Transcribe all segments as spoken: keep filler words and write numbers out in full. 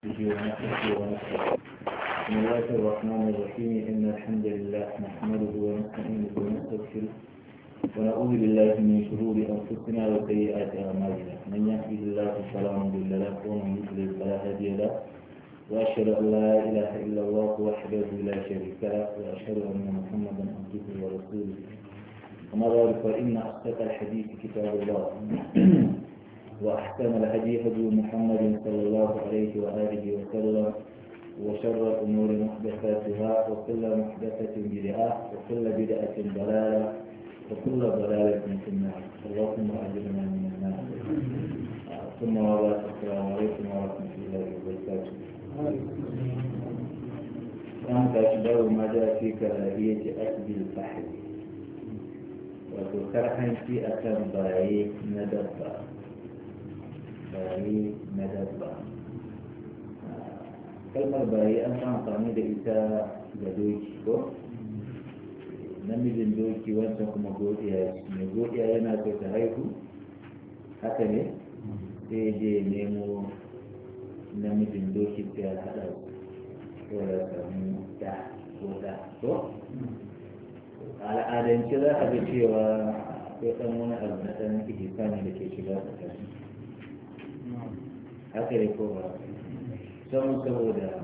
بسم الله الرحمن الرحيم إن الحمد لله نحمده ونستعينه ونستغفره ونعوذ بالله من شرور أنفسنا وسيئات أعمالنا من يهده الله فلا مضل له ومن يضلل فلا هادي له وأشهد أن لا إله إلا الله وحده لا شريك له وأشهد أن محمدا عبده ورسوله أما بعد فإن أصدق الحديث كتاب الله وأحسن الهدي هدي محمد صلى الله عليه وآله وسلم وشر الأمور محدثاتها وكل محدثة بدعة وكل بدعة ضلالة وكل ضلالة في النار اللهم أجرنا من النار ثم وبعد السلام عليكم ورحمة الله وبركاته كان تشبه ما جاء في كراهية أكل الفحل وتكرها في أكل باي ندبة bayi na dabba kalmar bayi an san amfani da ita ga doki ko namijin doki wancan kuma godiya mai godiya yana so ta haihu haka ne sai je nemo namijin doki sai ya haɗa ko da samu da ko da ko al'adance za a ga cewa akwai ɗan wani abu na ɗan ihsani da ke shiga tsakanin haka ne ko ba samun saboda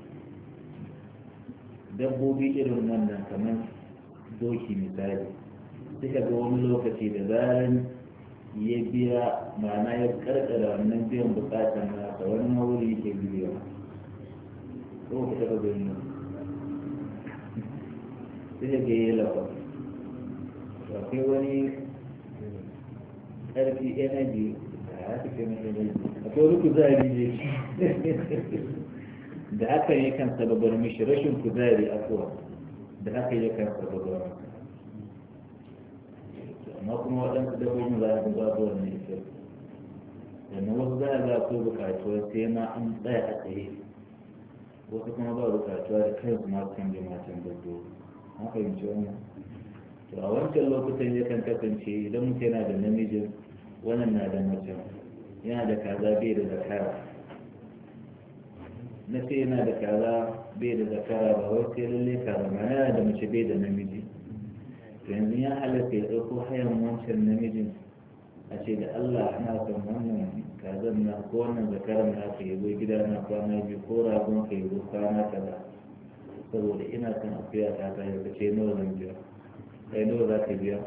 dabbobi irin wannan kamar doki misali suka ga wani lokaci da zaran ya biya ma'ana ya karkara wannan biyan bukatar nasa wani wuri ke biya ko ku taɓa gani suka ga yi lafa akwai wani ƙarfi energy akwai wani kuzari ne da haka ne kan sababar mishi rashin kuzari afuwa da haka ya kan sababar amma kuma waɗansu dabbobin za a ga babu wannan ita sannan wasu za a ga ko bukatuwa sai ma an tsaya a tsaye wasu kuma ba bukatuwa da kansu ma kan ji matan dabbobi an fahimci wannan to a wancan lokutan yakan kasance idan mutum yana da namijin wannan na da mace yana da kaza bai da zakara na ce yana da kaza bai da zakara ba wai sai lalle kaza ba yana da mace bai da namiji to yanzu ya halatta ya ɗauko hayan wancan namijin a ce da Allah ana son wannan kazan na ko wannan zakaran na ka yabo gida na kwana biyu ko ragon ka yabo kwana kaza saboda ina son akuya ta ta yau ka ce nawa zan biya kai nawa za ka biya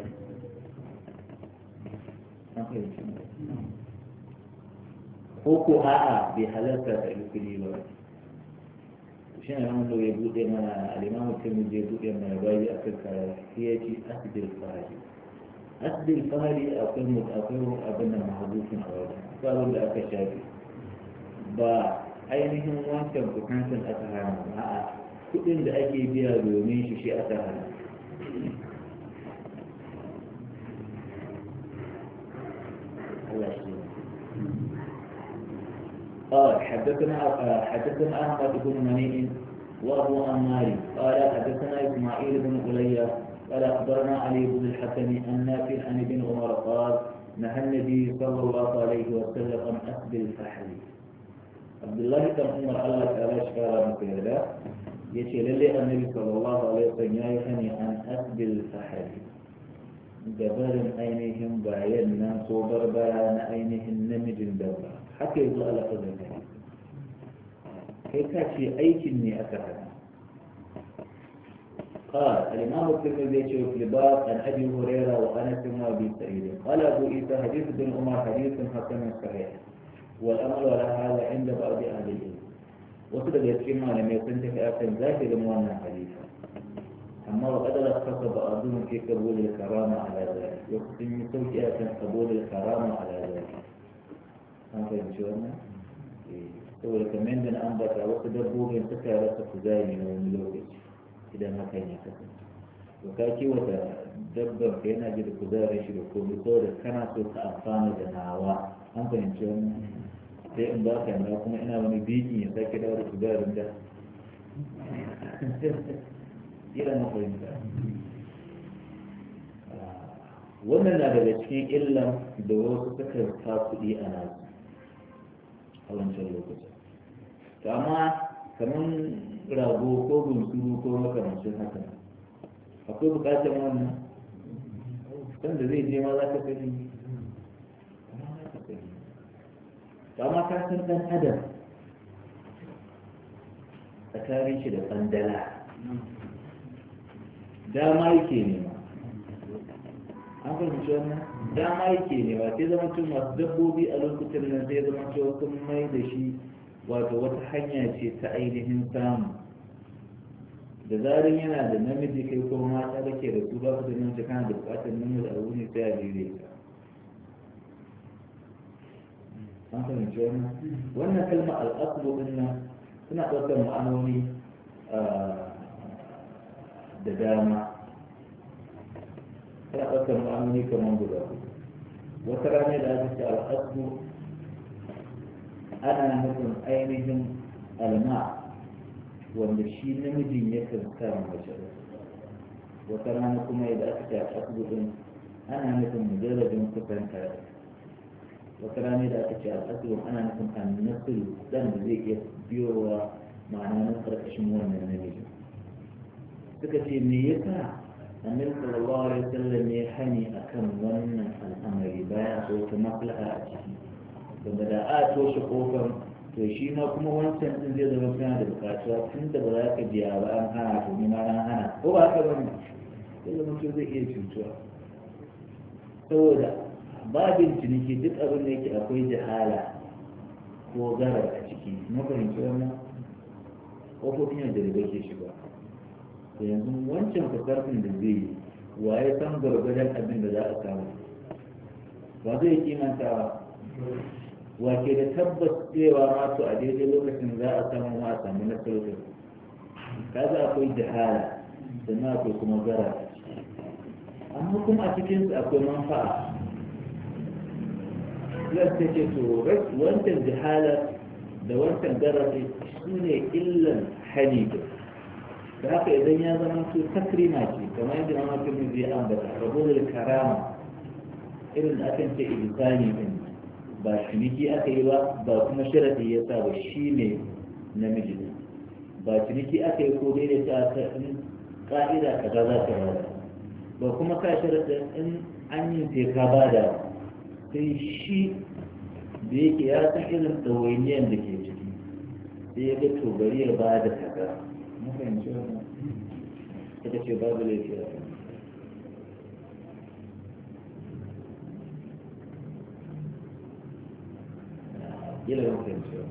ko ko a'a bai halarta da ilkuli ba shi ne wanda ya buɗe mana alimamu kirmi zai buɗe mana bayi a kan karafiyaci asibir fahari asibir fahari akwai akwai abin da mahazufin a wajen sabon da aka shafi ba ainihin wancan kukantin aka hana a'a kuɗin da ake biya domin shi shi aka hana قال حدثنا حدثنا احمد بن منيع وابو عمار قال حدثنا اسماعيل بن عليا قال اخبرنا علي بن الحسن النافع عن ابن عمر قال نهى النبي صلى الله عليه وسلم عن اكل الفحل عبد الله بن عمر الله تعالى شكرا مكيدا يشي للي النبي صلى الله عليه وسلم يهني عن اكل الفحل gabarin ainihin bayan nan ko barbara na ainihin namijin dabba haka yanzu alafazin kai kai ka ce aikin ne aka hana قال الإمام الترمذي في الباب عن أبي هريرة وأنس وأبي سعيد قال أبو عيسى حديث ابن عمر حديث حسن صحيح والأمر على هذا عند بعض أهل العلم وصدق يتكلم لم يكن تكأسا ذاكر موانا حديثا أما وقد لخص بعضهم في قبول الكرامة على ذلك وقسم توجئة قبول الكرامة على ذلك أنا فهم شو أنا؟ سوى كمان من أنبت وقد دبوهم سكارة خزاني وملوكش إذا ما كان يكتب وكاكي وتدبر كينا جد خزاري شبكو بصورة كان سوك أفان جناوا أنا فهم شو أنا؟ sai in ba ka na kuma ina wani biki ya sake dawo da kuzarin da ila na fahimta wannan na daga cikin illan da wasu suka sa kuɗi a nasu a wancan lokacin to amma kamar rago ko bunsuru ko makamancin haka akwai bukatar wannan kan da zai je ma za ka sani amma ka san dan adam tsakanin shi da bandala dama yake nema an fahimci wannan dama yake nema sai zama cin masu dabbobi a lokutan nan sai zama cewa sun mai da shi wato wata hanya ce ta ainihin samu da zarin yana da namiji kai ko mata da ke da su ba su da namiji kana da bukatar namiji a wuni sai a jere ka an fahimci wannan wannan kalmar al'aslu din nan suna ɗaukar ma'anoni da dama suna ɗaukar ma'anoni kamar guda wata rana da aka ce al'aslu ana nufin ainihin alma wanda shi namijin ya kan sa mace wata rana kuma idan aka ce al'aslu din ana nufin mujarrabin kusanta wata rana da aka ce al'aslu ana nufin annasul dan da zai iya biyowa ma'ana na karkashin wannan namijin suka ce me yasa annabi sallallahu alaihi wasallam ya hani akan wannan al'amari bayan ko ta maslaha a ciki daga da a toshe kofar to shi ma kuma wancan din zai zama kana da bukatuwa tun da ba za ka biya ba an hana to ni ma an hana ko ba haka bane sai zama to zai iya cutuwa saboda babin ciniki duk abin da yake akwai jahala ko garar a ciki na fahimci wannan kofofin yadda da ke shiga to yanzu wancan fasarfin da zai yi waye san gwargwadon abin da za a samu ba zai kimanta ba wake da tabbas cewa ma to a daidai lokacin za a samu ma a samu na sautin kaza akwai jahala sannan akwai kuma gara amma kuma a cikinsu akwai manfa'a lasta ce to wancan jahala da wancan gara su ne illan hali da haka idan ya zama su takrima ce kamar yadda na mafi zai ambata rabu da karama irin da akan ce ibisani din ba ciniki aka yi ba ba kuma sharadi ya sa ba shi ne namiji ne ba ciniki aka yi ko daidai ta ta in ka'ida ka za za ka bada ba kuma ka sharadin in an yi sai ka bada sai shi da yake ya san irin ɗawainiyar da ke ciki sai ya ga to bari ya bada kaza mun fahimci wannan ita ce babu laifi a kan ila yau fahimci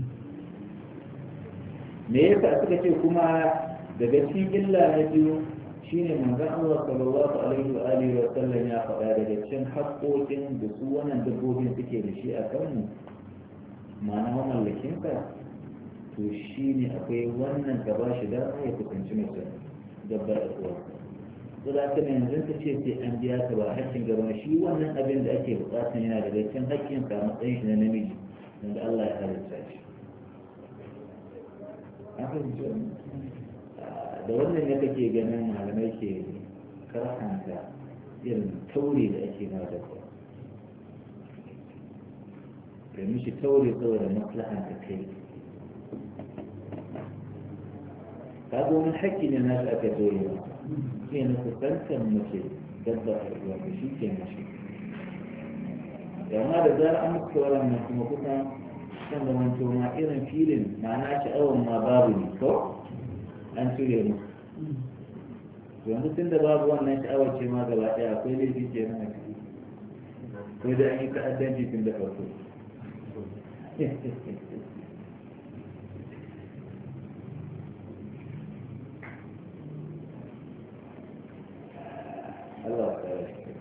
me yasa suka ce kuma daga cikin illa na biyu shine manzon Allah sallallahu alaihi wa alihi wa sallam ya faɗa daga cikin haƙoƙin da su wannan dabbobin suke da shi a kanmu ma'ana mamallakin ka to shine akwai wannan ka ba shi dama ya kusanci mutum dabbar akuwa to da haka yanzu ka ce sai an biya ka ba haƙƙin gaba shi wannan abin da ake buƙata yana daga cikin haƙƙin ka matsayin shi na namiji wanda Allah ya halitta shi da wannan ne kake ganin malamai ke karhanta irin taure da ake ma da kuwa da mishi taure saboda maslahan ka kai ka zo wani haƙƙi ne na aka taure ba ke na kusantar mace dabba a ruwa da shi ke mashi amma da zara an muka wannan kuma kusan kan da wanto ma irin filin ma'ana sha'awar ma babu ne ko an cire mu yanzu tun da babu wannan sha'awar ce ma gaba ɗaya akwai laifi ke nan a ciki ko da an yi ta'addanci tun da farko Allah ta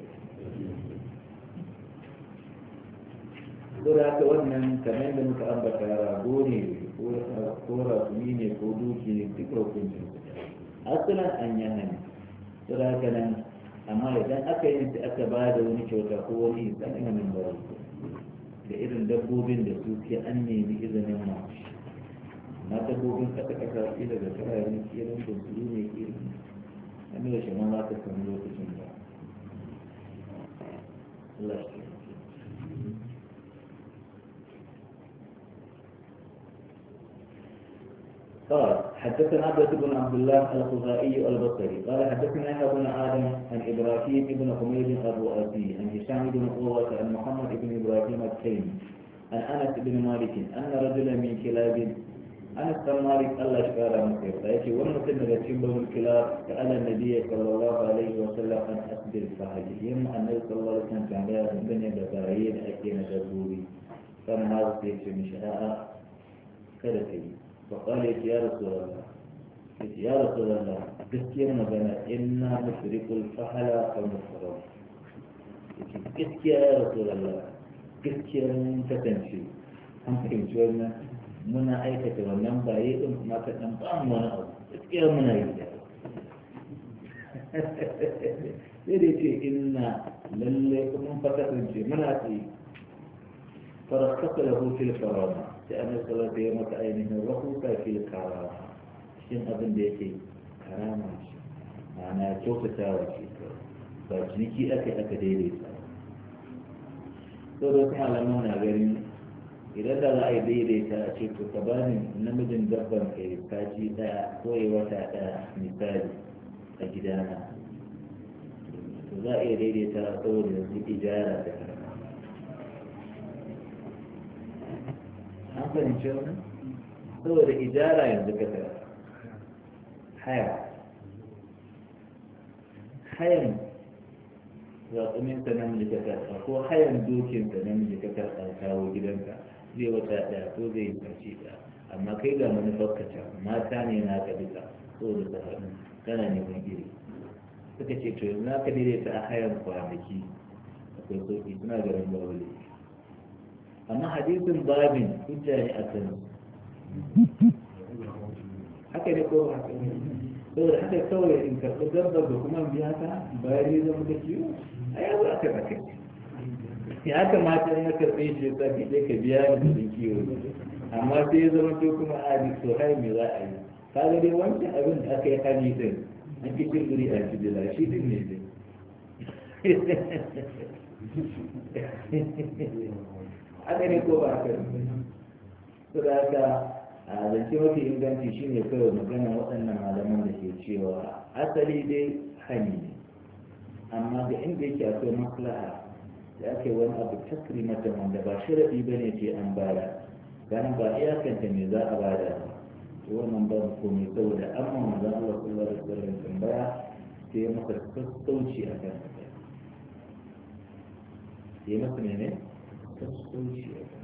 ko da haka wannan kamar yadda muka ambata rago ne ko rasumi ne ko duki ne duk hukuncin asalan an yi hani ko da haka nan amma idan aka yi sai aka ba da wani kyauta ko wani izan ina min bari da irin dabbobin da su ke an nemi izinin ma na dabbobin kasa kasa kila da karare kila da su ne kila an yi shi ma za ka samu lokacin ba Allah shi قال حدثنا عبد بن عبد الله الخزاعي البصري قال حدثنا يحيى بن آدم عن إبراهيم بن حميد الرؤاسي عن هشام بن قوة عن محمد بن إبراهيم التيمي عن أنس بن مالك أن رجلا من كلاب أنس بن مالك الله شكرا مصير فيأتي ونسل نجتشبه الكلاب سأل النبي صلى الله عليه وسلم أن أسبر فهذه يوم أن النبي صلى الله عليه وسلم كان لا بني بطارين أكين جبوري فما هذا سيكشف من شراء كذا كذي فقال يا رسول الله يا رسول الله gaskiyar magana inna mushrikul fahala aw mufrad gaskiya ya rasul Allah gaskiyar mun kasance an fahimci wannan muna aikata wannan baye din kuma ka dan ba mu wani abu gaskiya muna yi da sai dai ce inna lalle kuma fa kasance muna yi farakata lahu fil farama sai annabi sallallahu alaihi wasallam maka ainihin rahusa fil karama cikin abin da yake karama ce ma'ana kyautatawa ce ba ciniki aka aka daidaita sau da kuma alamun na ganin idan da za a yi daidaita a ce to ka bani namijin dabban ka yi kaji daya ko yi wata daya misali a gidana to za a iya daidaita saboda yanzu ijara da an fahimci wani saboda ijara yanzu ka tara haya hayan zaɓuminsa namiji ka karɓa ko hayan dokinsa namiji ka karɓa kawo gidanka zai wata ɗaya ko zai yi ƙarshe ɗaya amma kai ga manufarka can mata ne na ka bisa saboda ta haɗu kana neman iri suka ce to yanzu na ka daidaita a hayan kwanaki akwai sauƙi suna garin babu laifi amma hadisin babin hujja ne a kan haka ne ko haka ne saboda haka kawai in karɓi dabbar da kuma biya ta bayan ya zama da kiwo a yanzu aka baka ya kamata in ya karɓe shi ya sake ɗaya ka biya ni da kiwo amma sai ya zama to kuma a ji to hai me za a yi ka ga dai wancan abin da aka yi hali din an ki cin guri a jibila shi din ne dai haka ne ko ba haka su da haka a zance mafi inganci shi ne kawai magana waɗannan malaman da ke cewa asali dai hani ne amma da inda yake akwai maslaha da ake wani abu takri mata wanda ba sharaɗi ba ne ce an bada ganin ba iyakanta me za a bada ba to wannan ba mu komai saboda amma manzon Allah sallallahu alaihi wasallam tambaya sai ya masa sassauci a kan sai ya masa ne sassauci a kan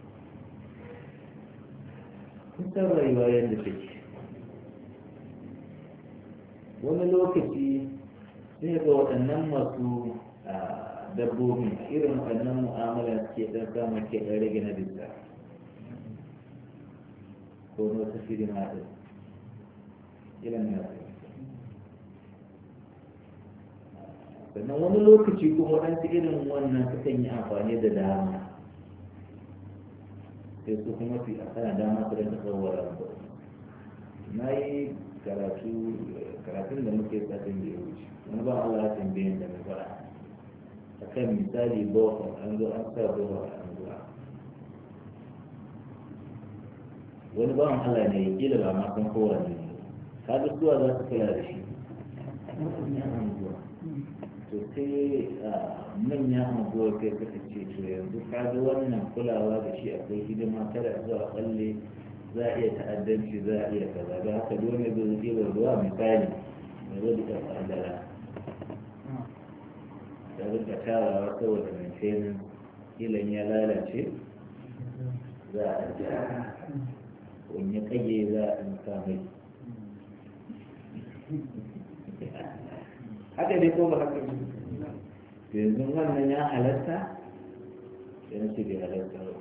kusan rayuwa yadda take wani lokaci sai ga waɗannan masu dabbobi irin waɗannan mu'amala suke ɗan samun ke ɗan rage na bisa ko na wata shirin haɗin irin na sannan wani lokaci kuma waɗansu irin wannan sukan yi amfani da dama sai su kuma fi a kana dama su rinka tsawara na yi karatu karatun da muke satin da ya wuce wani ba Allah ya tambayin da na fara a kan misali boko an zo an sa boko an zuwa wani ba Allah ne ya kila ba ma san kowane ne ka ga zuwa za su kula da shi to sai manyan anguwar kai suka ce to yanzu ka ga wannan kulawa da shi akwai hidima kada zuwa kalle za a iya ta'addanci za a iya kaza da haka dole zai zai ba ruwa misali da zai da ƙadara da rinka tarawa saboda maintenance ilan ya lalace za a ja wani ya kage za a ɗinka mai haka ne ko ba haka ne yanzu wannan ya halatta yana ce bai halatta ba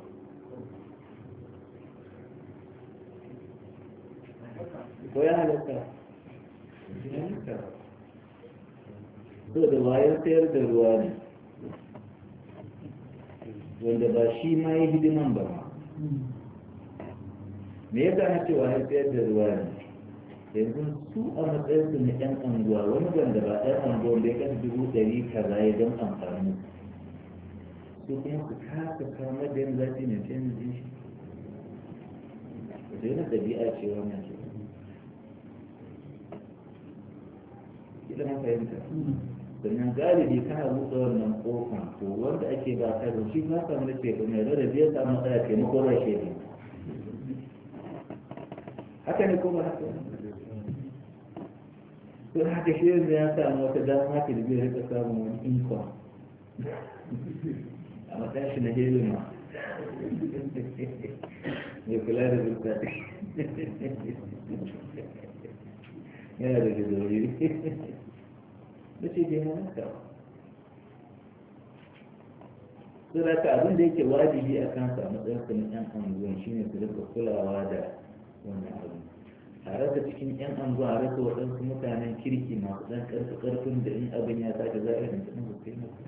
ko ya halatta so da bayan sayar da ruwa ne wanda ba shi ma yi hidiman ba me ya gane cewa ya sayar da ruwa ne yanzu su a matsayinsu na yan anguwa wani wanda ba ɗan anguwa da ya kan dubu ɗari kaza ya don amfani su kuma su kasa kama da yin zafi ne ta yin jin shi da yana ɗabi'a ce wannan ce kila mun fahimta sannan galibi kana buɗe wannan kofan to wanda ake ba ta da shi ba samu da ce mai rarrabe ya samu matsala taimako ba shi ne haka ne ko ba haka to haka shi yanzu ya samu wata dama haka da zai rika samun wani income a matsayin shi na helima mai kula da zuka yana da gidori da ce dai haka su da ka abin da yake wajibi a kansa a matsayin su na yan anguwan shine su rika kulawa da wannan abu a rasa cikin yan anguwa a rasa waɗansu mutanen kirki masu ɗan ƙarfi ƙarfin da in abin ya sake za a irin ta ɗan hukai masu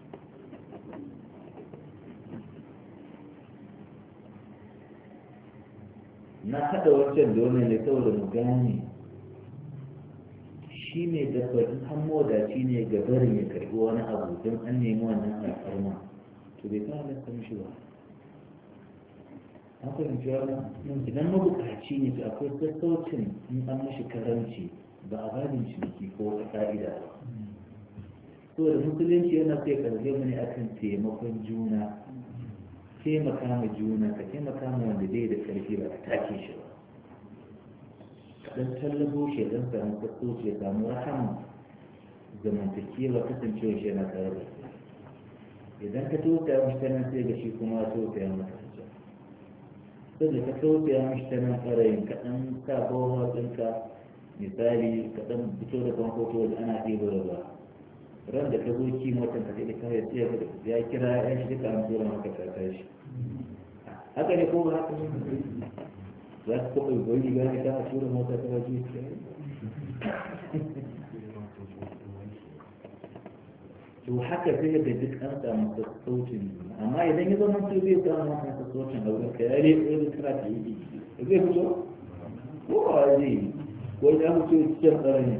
na haɗa wancan da wannan ne saboda mu gane shi ne dafa in an modaci ne ga barin ya karɓi wani abu don an nemi wannan alfarma to bai kawo halatta mishi ba an fahimci wannan idan mabukaci ne to akwai sassaucin in an mashi karanci ba a babin ciniki ko wata ka'ida ba saboda musulunci yana sai karbe mu ne akan taimakon juna taimaka ma juna ka taimaka ma wanda bai da karfi ba ka take shi ba dan tallabo shi dan samu sassauci ya samu rahama zamantakewa kasancewa shi yana tare da idan ka tausaya mashi ta nan sai ga shi kuma tausaya maka sai da ka tausaya mashi ta nan ɓarayin kaɗan sa bawa ɗinka misali kaɗan fito da kwankwato da ana ɗebo da ba ran da ka zo ki motan ka sai ka sai ya kira ya shi duka an tura maka ta shi haka ne ko ba haka ne za ka kwaɓa goyi ga ka ta tura mota ta waje to haka sai da duk an samu sassaucin amma idan ya zama su zai samu masa sassaucin a wurin ka ya ne irin kira ka yi zai fito ko ba zai yi ko ya fito cikin tsaron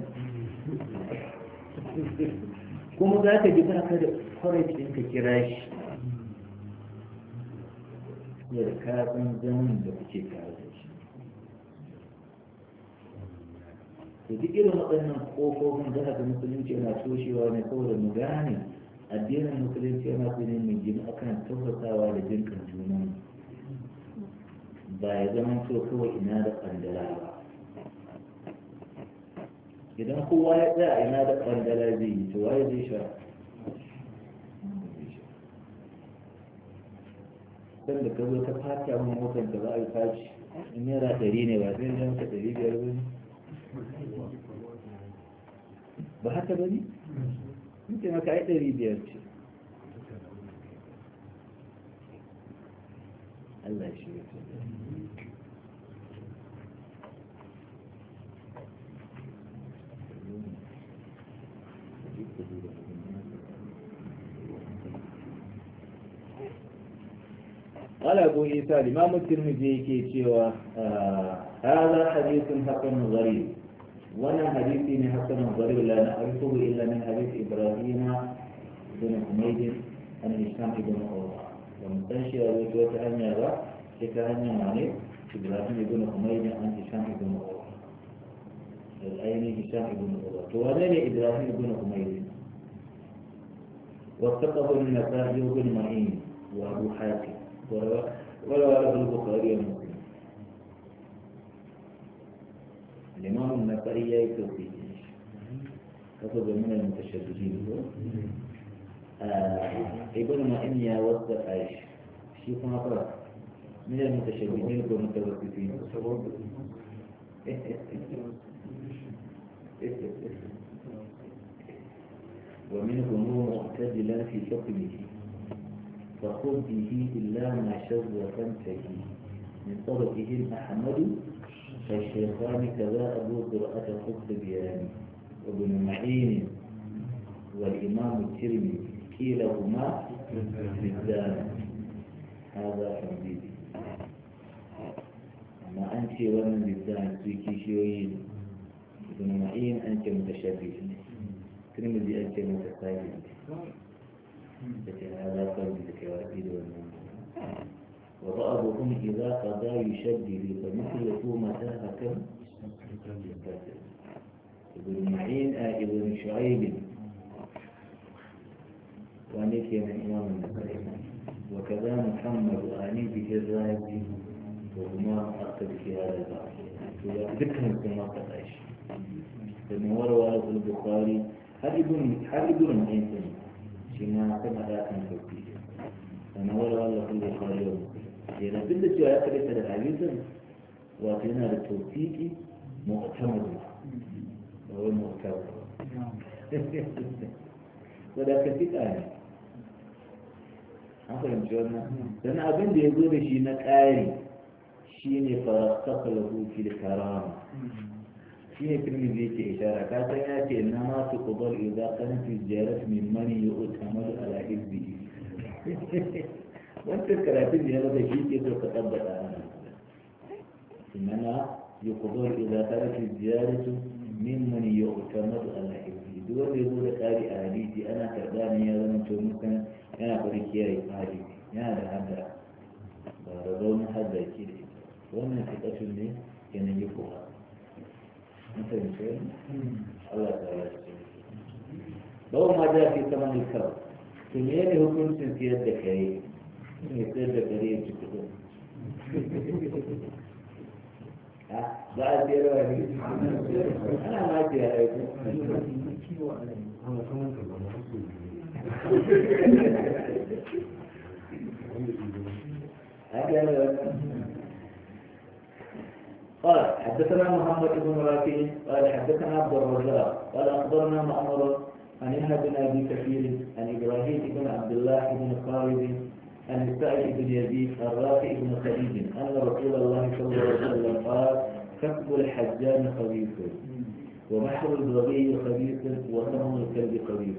kuma za ka ji ba ka da courage ɗin ka kira shi da ka san zaman da kuke tare da shi to duk irin waɗannan ƙofofin za ga musulunci yana toshewa ne saboda mu gane addinin musulunci yana so ne mai gina akan tabbatawa da jinkan junan ba ya zama so kawai ina da ƙandala ba idan kowa ya tsaya ina da ƙandala zai yi to waye zai sha san da ka zo ta fata mun motar da za a yi faci in naira ɗari ne ba zai zama ka ɗari biyar ba ne ba haka ba ne? muke maka ai ɗari biyar ce Allah shi ya ce قال أبو عيسى الإمام الترمذي كي هذا حديث حسن غريب وانا حديثي حسن غريب لا نعرفه إلا من حديث إبراهيم بن حميد عن هشام بن عروة ومستنشر وجوة أن يرى شكاية معنى إبراهيم بن حميد عن هشام بن عروة الأين هشام بن عروة وأنا إبراهيم بن حميد وثقه النسائي بن معين وأبو حاتم ولا له البخاري ومسلم الإمام النسائي يكفي كتب من المتشددين ابن معين يا وثق عيش شيخ نقرأ من المتشددين والمتوسطين ومنهم معتدلا في حكمه فخذ به إلا ما شذ فانتهي من طرفهم أحمد فالشيخان كذا أبو قراءة خذ بيان وابن معين والإمام الترمذي كيلهما بالدان هذا حديثي أما أنت ومن بالدان سيكي شوين ابن معين أنت متشابه الترمذي أنت متساهل لكن هذا قول الكواكب والنمل وبعضهم إذا قضى يشدد فمثله متى حكم ابن معين ابن شعيب النسائي وكذا محمد آني به الرازي وهما مؤكد في هذا الباب وذكرهم كما قد عيش لأنه روى له البخاري هل ابن هل ابن عيسى شما كما لا تنفق أنا روى له البخاري يعني بدل جاء كذا الحديث وأتينا للتوثيق مؤتمر وهو مؤتمر ولكن في آية an fahimci wannan dan abin da ya zo da shi na ƙari shi ne farastaka lahu fil karama shi ne filmin da yake ishara ka san ya ce na ma su qadar idza kana fi ziyarat min man yu'tamadu ala hizbihi wannan karatun da ya zo da shi ke so ka tabbata ana inna yuqdar idza kana fi ziyarat min man yu'tamadu ala hizbihi duk wanda ya zo da ƙari a hadisi ana karɓa ne ya zama to mutan yana bari kiyaye fadi yana da hadda ba da zaunin hadda ke da ita wannan fitatun ne yanayi kowa mutane ce Allah ta yi ce bawa ma da fi saman likar to me ne hukuncin siyar da kare ne siyar da kare ya ci kudin ba a siyarwa ne ana ma ce ya aiko قال حدثنا محمد بن رافع قال حدثنا عبد الرزاق قال اخبرنا مأمر عن ابن بن ابي كثير عن ابراهيم بن عبد الله بن خالد عن سعيد بن يزيد الرافع بن خديج ان رسول الله صلى الله عليه وسلم قال كسب الحجام خبيث ومحر البغي خبيث وثمن الكلب خبيث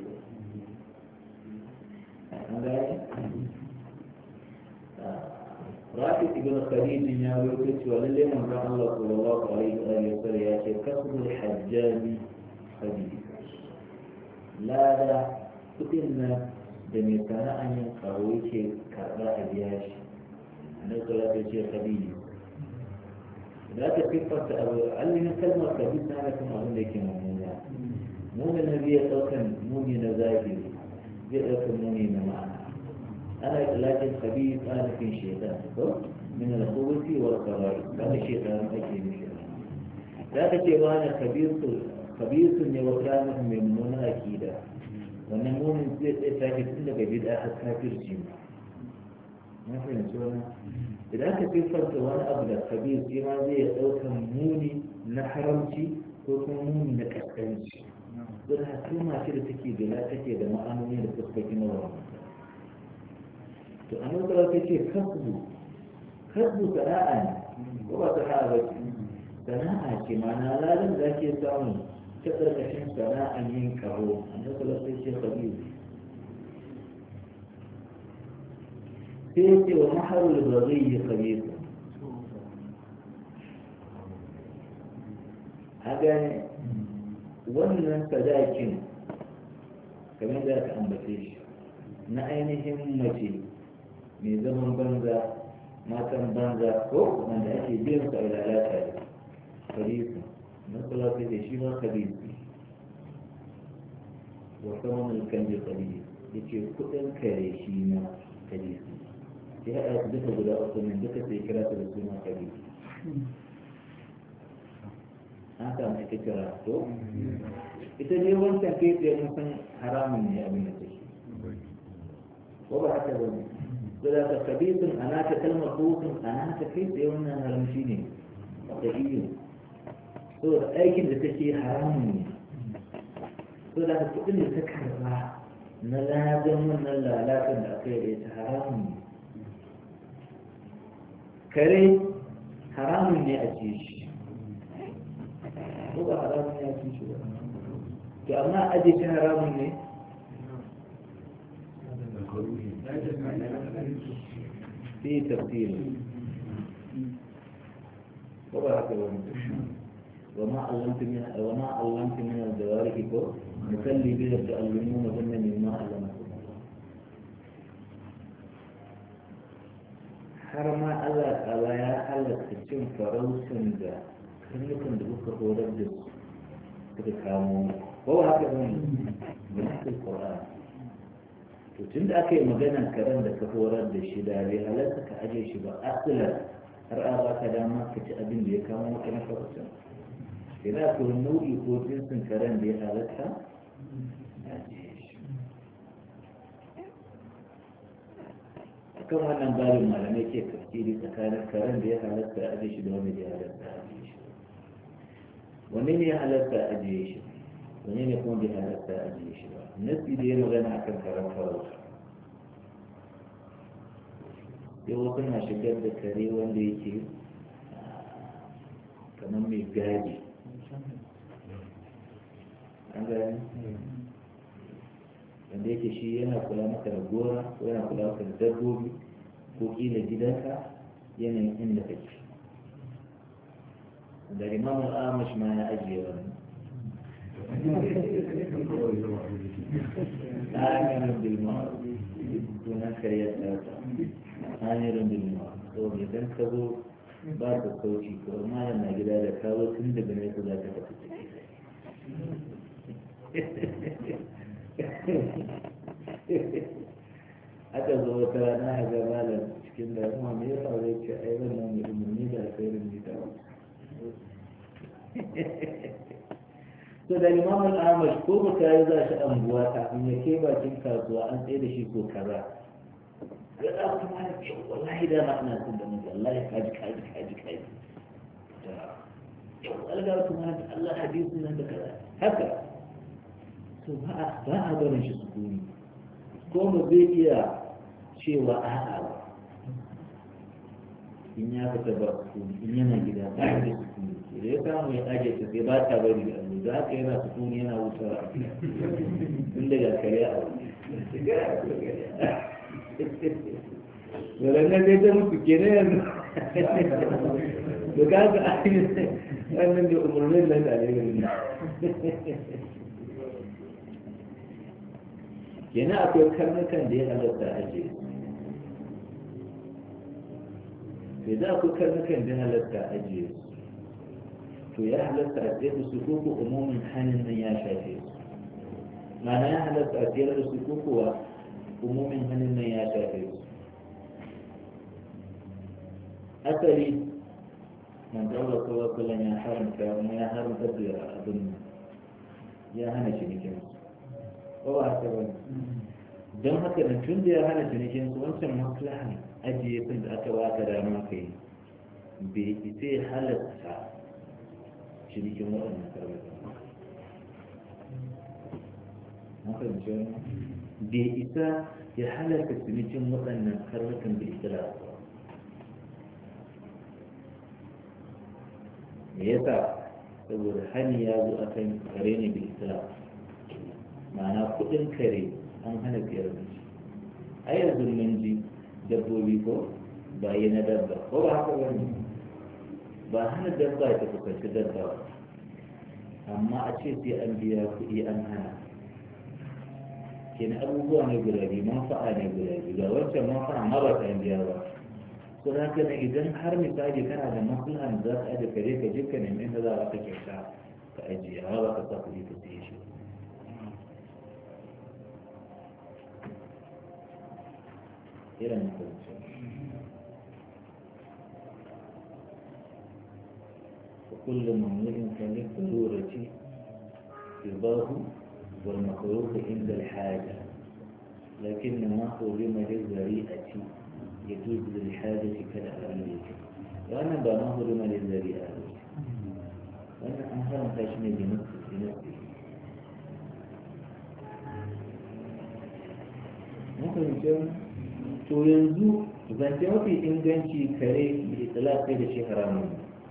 رافع ابن خديج يقول ولله من رحم الله صلى الله عليه وسلم يا شيخ كسب الحجام خبيث لا لا كتبنا da mai sana'an yin karo yake karɓa a biya shi na kula da ce kabili da aka siffanta abu allinin kalmar kabi na nufin abin da yake mummuna mumin na zai ɗaukan muni na zahiri zai ɗaukan muni na ma'ana ana talatin kabi ana nufin shaitan ko min al-khubuthi wal khaba'ith kada shaitan ake nufi da aka ce ba na kabisu kabisu ne wa kana mai mummuna akida wannan mumin zai tsaye tafi tun daga bid'a har kafirci ma na fahimci wannan idan ka siffanta wani abu da kabir shi ma zai ɗaukan muni na haramci ko kuma muni na kaskanci don hakuma ce da take bila take da ma'anoni da fuskoki na wani to a nan kawai ta ce kasbu kasbu sana'a ne ko ba sana'a ba ce sana'a ce ma'ana ladan da ake samu ta ƙarƙashin sana'an yin karo a nan kawai sai ce kabir sai wa maharul baghi khabith haga wannan sadakin kamar da aka ambace shi na ainihin mace mai zaman banza matan banza ko wanda ake biyan su a lalata da khabith na kula sai da shi ma khabith wa saman alkalbi khabith yace kudin kare shi ma khabith sai haɗa su duka guda uku nan duka sai kira su da suna kabi an samu ita kira to ita ne wancan kai tsaye mun san haramun ne abin da take ko ba haka ba ne to da ka kabisun ana ta kalmar hukun ana ta kai tsaye wannan haramci ne da iyo to da aikin da take haramun ne to da kuɗin da ta karba na ladan wannan lalatan da aka yi da ita haramun ne kare haramun ne a ce shi ko ba haramun ne a ce shi ba to amma aje shi haramun ne fi tafsiri ko ba haka ba وما علمت من وما علمت من الجوارح كو نسلي بها تعلمون ظن مما علمكم har ma Allah ta'ala ya halatta cin farautin da kannukan da kuka horar da su suka kamo ko haka ba ne da cikin Qur'an to tun da aka yi maganar karen da ka horar da shi da bai halarta ka aje shi ba asilar har a ba ka dama ka ci abin da ya kama maka na farko ina ko nau'i ko jinsin karen da ya halarta aje shi akan wannan babin malamai ke tafsiri tsakanin karen da ya halarta aje shi da wanda ya halarta aje shi wanne ne ya halarta aje shi wani ne kuma bai halatta a ajiye shi ba nasi da ya magana a kan karen farauta sai wasu na shigar da kare wanda yake kamar mai gadi an gani wanda yake shi yana kula maka da gora ko yana kula maka da dabbobi ko kila gidanka yanayin inda kake da imamul amash ma ya ajiye wani آمر بالمعروف ونكر يتأتى آمر بالمعروف تو idan ka zo ba ka kauci ko ma yana gida da kawo tun daga nesa za ka tafi aka zo wata rana a ga malam cikin da kuma me ya faru ya ce ai wannan mai umarni da alkhairin gida to da imam al-amash ko ba kai za shi anguwa kafin ya ke bakin kasuwa an tsaye da shi ko kaza ga da kuma ce wallahi da ma ina son da mun wallahi kaji kaji kaji kaji da yau alga kuma Allah hadisin nan da kaza haka to ba ba a barin shi sukuni ko mu zai iya cewa a'a ba in ya fita ba sukuni in yana gida ba da sukuni da ya samu ya ɗage ta sai ba ta bari da allo da haka yana sukuni yana wucewa tun daga kare a wani da ranar dai ta mutu ke na yanzu da ka ga ainihin wannan da umarnin nan da alayyar kenan akwai karnukan da ya halatta ajiye sai za ku karnukan da halatta ajiye to ya halatta a tsaye da su koko umumin hannun nan ya shafe su ma'ana ya halatta a tsaye da su kokowa umumin hannun nan ya shafe su asali man daura kowa kullum ya haramta kuma ya haramta da abin ya hana cinikin su ko ba haka ba don haka da tun da ya hana cinikin su wancan maslahan ajiye sun da aka baka dama kai bai ita halatta cinikin waɗannan karnukan na fahimci wani bai isa ya halatta cinikin waɗannan karnukan bai isla me yasa saboda hani ya zo akan kare ne bai isla ma'ana kuɗin kare an hana biyar da shi a yanzu mun ji dabbobi ko ba yi na dabba ko ba haka wani ba hana dabba ta kusanci dabba ba amma a ce sai an biya kuɗi an hana kenan abubuwa ne guda biyu manfa'a ne guda biyu ga wancan manfa'a ma ba ta biya ba ko za ka idan har misali kana da maslahan za ka aje kare ka je ka nemi inda za ka kyauta ka ajiye amma ba ka sa kuɗi ka siye shi irin kwanci وكل ممنوع كالضرورة رضاه والمكروه عند الحاجة لكن ما حرم للذريئة يجوز للحاجة كالأمرية وأنا ما حرم للذريئة وأنا أنهرم تشمي بنفسي ممكن يكون to yanzu zance mafi inganci kare da itilafai da shi haramun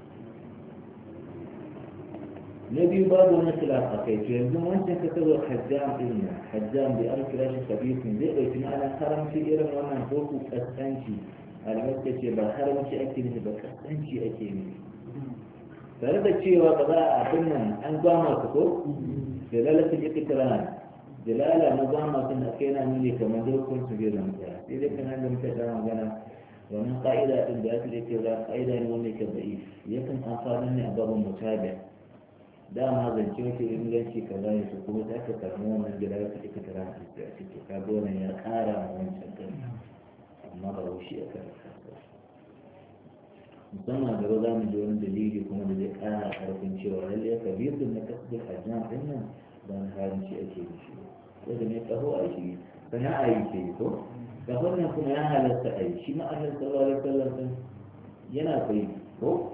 na biyu babu wani tilafa kai to yanzu wancan ka taba hajjam din nan hajjam da an kira shi kabisin zai ɗauki ma'ana haramci irin wannan ko kaskanci alamar ta ce ba haramci ake nufi ba kaskanci ake nufi tare da cewa ba za a abin nan an gwama su ko da lalata ikitiran dalala na gwama sun da kai na nuni kamar dokun su bai zama ɗaya sai dai kana da muka ta magana wannan ƙa'ida ɗin da ake ke za ƙa'ida ne wanda ke ba'i yakan amfani ne a babban mutabi dama zance wace inganci ka za su kuma za ka samu wannan gida ya fi tara a ciki ka ga wannan ya kara ma wancan kan amma ba wushi a kan musamman gaba za mu ji wani dalili kuma da zai kara karfin cewa lalle ya kabiru na kasbin ajiyar din nan ba na harinci ake da shi wanda mai kaho a shi sana'a yi ke ko ga wannan kuma ya halatta a yi shi ma'anar sallallahu alaihi wasallam yana kai ko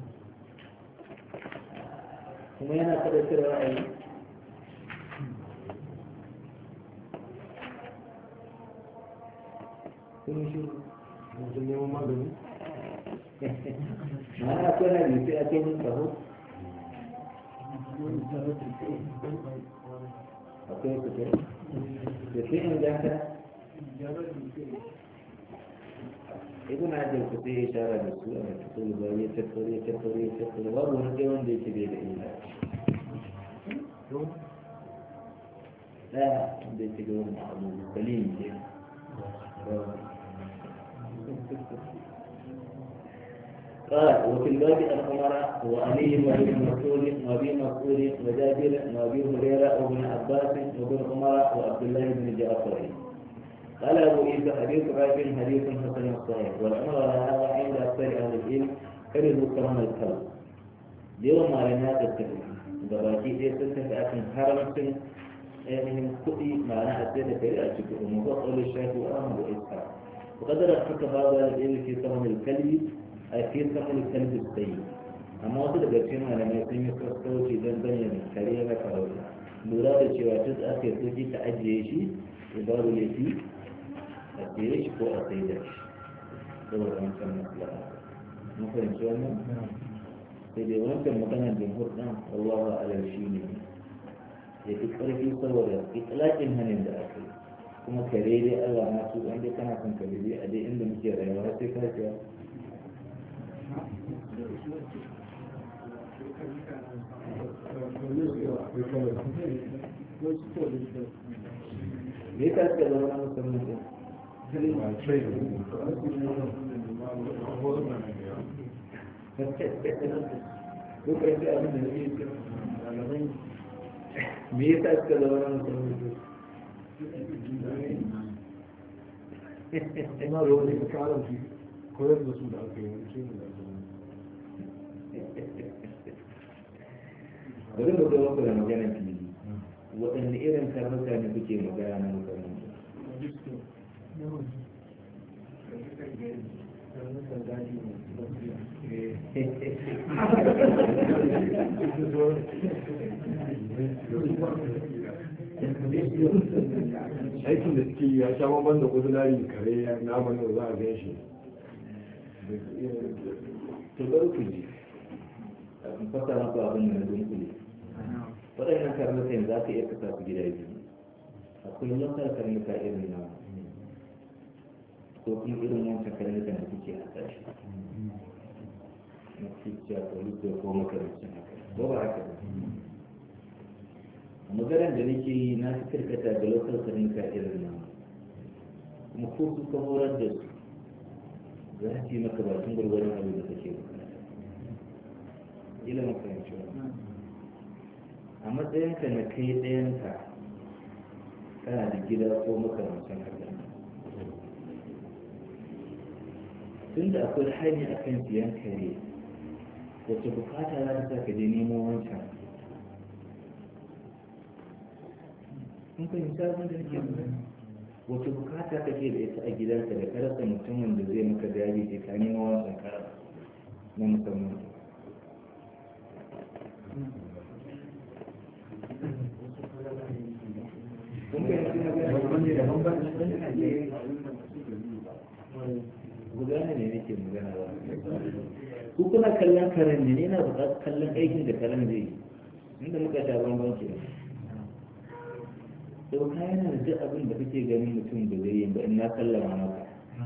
kuma yana kaddatar ra'ayi kuma shi mutum neman magani ma'ana akwai na rufe a cikin kaho akwai su ke da ke inganta ibn ajal ku sai ya shara da su a cikin ba ya tattare tattare tattare babu wani dai wanda yake bai da illa da wanda yake da wani abu kalin ke قال وفي الباب الأمر وعلي وابن مسعود وابي مسعود وجابر وابي هريرة وابن عباس وابن عمر وعبد الله بن جعفر قال أبو عيسى حديث راجل حديث حسن صحيح والأمر على هذا عند أكثر أهل العلم كرهوا كرم الكلب اليوم على الناس التكليف دراجي إيه تنتهي أكن حرمة يعني كؤي معناها أسئلة كريئة شكرا ومفضل الشيخ وآمن وإسحاق وقد رأيت هذا العلم في كرم الكلب أي في كرم الكلب السيء أما وصل بكثير لما يتم يفكروا في ذنب الكريمة كرولا مراد الشيء جزء في سوجي تأجيه شيء يبارو لي a tsere shi ko a sai da shi saboda wancan matsala mun fahimci wannan sai dai wancan maganar jimhur ɗin wallahu alal shi ne ya fi ƙarfi saboda itlaƙin hannun da aka yi kuma kare dai Allah na su wanda kana son kare dai a dai inda muke rayuwa sai ka ce me ka ce da wani musamman ɗin me yasa suka zama nan sun ina da wani karan su koyar da su da aka yi wani shi da bari mu zama ku da magana fili waɗanne irin karnuka ne kuke magana na mutane aikin da suke ya sha maban da kudulari kare naman da za a gan shi to bari ku ji a fasa maka abin da na dunkule waɗannan karnuka za ka iya kasa su gida biyu akwai lokal karnuka irin na ko kuma irin wancan karnukan da kuke haɗa shi na cikiya ko lukuwa ko makarancin haka ko ba haka ba a maganar da nake yi na fi karkata ga lokal karnuka irin na kuma ko su ka horar da su za su yi maka bakin gwargwaron abin da kake bukata ila makaranci wani a matsayinka na kai ɗayanka kana da gida ko makarancin haka tun da akwai hali a kan siyan kare wacce bukata za ta sa ka je nemo wancan kun fahimta abin da nake magana wacce bukata kake da ita a gidanka da karasa mutumin da zai maka gadi sai ka nemo wancan kara na musamman kun fahimci magana gudana ne nake magana ba ku kuna kallon karen ne na buƙatar kallon aikin da karen zai yi inda muka sha bambam ke to ka yana da duk abin da kake ganin mutum da zai yi ba in na sallama maka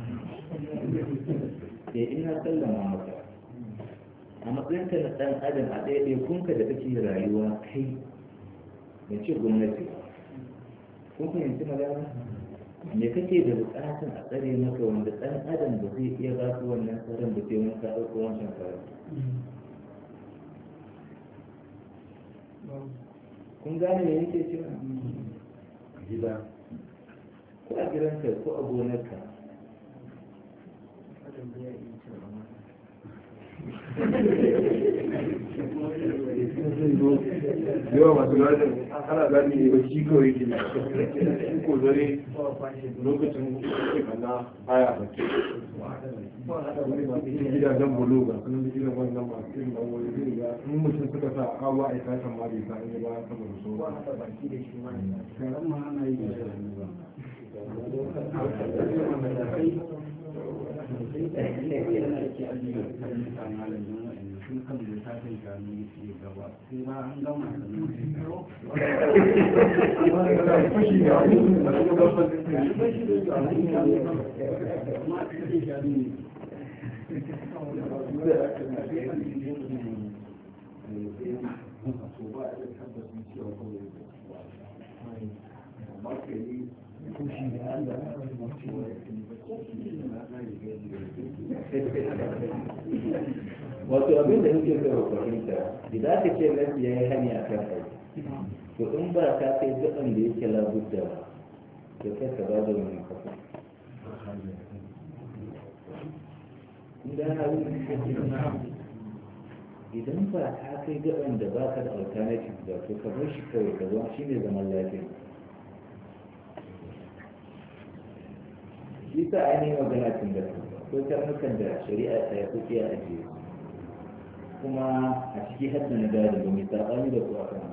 eh in na sallama maka a matsayinka na ɗan adam a ɗaya ɗaya kunka da kake rayuwa kai da ce gwamnati kun fahimci magana me kake da bukatun a tsare maka wanda ɗan adam da zai iya ba su wannan tsaron da sai mun ka ɗauko wancan tsaron kun gane me yake cewa gida ko a gidanka ko a gonarka yawa masu gajin ana gani ne ba shi kawai ke shi ko zare lokacin kana baya ba cikin gidajen bulo ga sunan gidan wannan masu irin awon zai ga in mutum suka sa awa a tashin ma bai sa in ba saboda so ba ma ana yi da ba wato abin da nake so ku fahimta idan ka ce lafi ya yi hani a kan aiki to in ba ka kai gaban da yake labudda ba to kai ka ba da wani kafa idan ba ka kai gaban da ba ka da alternative ba to ka bar shi kawai ka zama shi ne zaman lafiya shi ta ainihin magana tun da ko karnukan da shari'a ta ya kuke a ajiye kuma a ciki hadda na gada ba mai saɓani da kuwa kan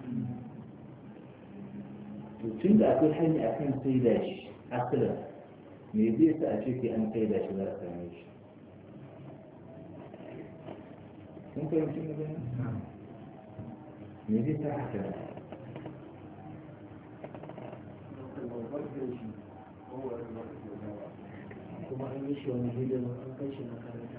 to tun da akwai hanya a kan sai da shi asalin me zai sa a ce ke an sai da shi za a same shi kun fahimci magana me zai sa haka kuma an yi shi wani hidima an kai shi makaranta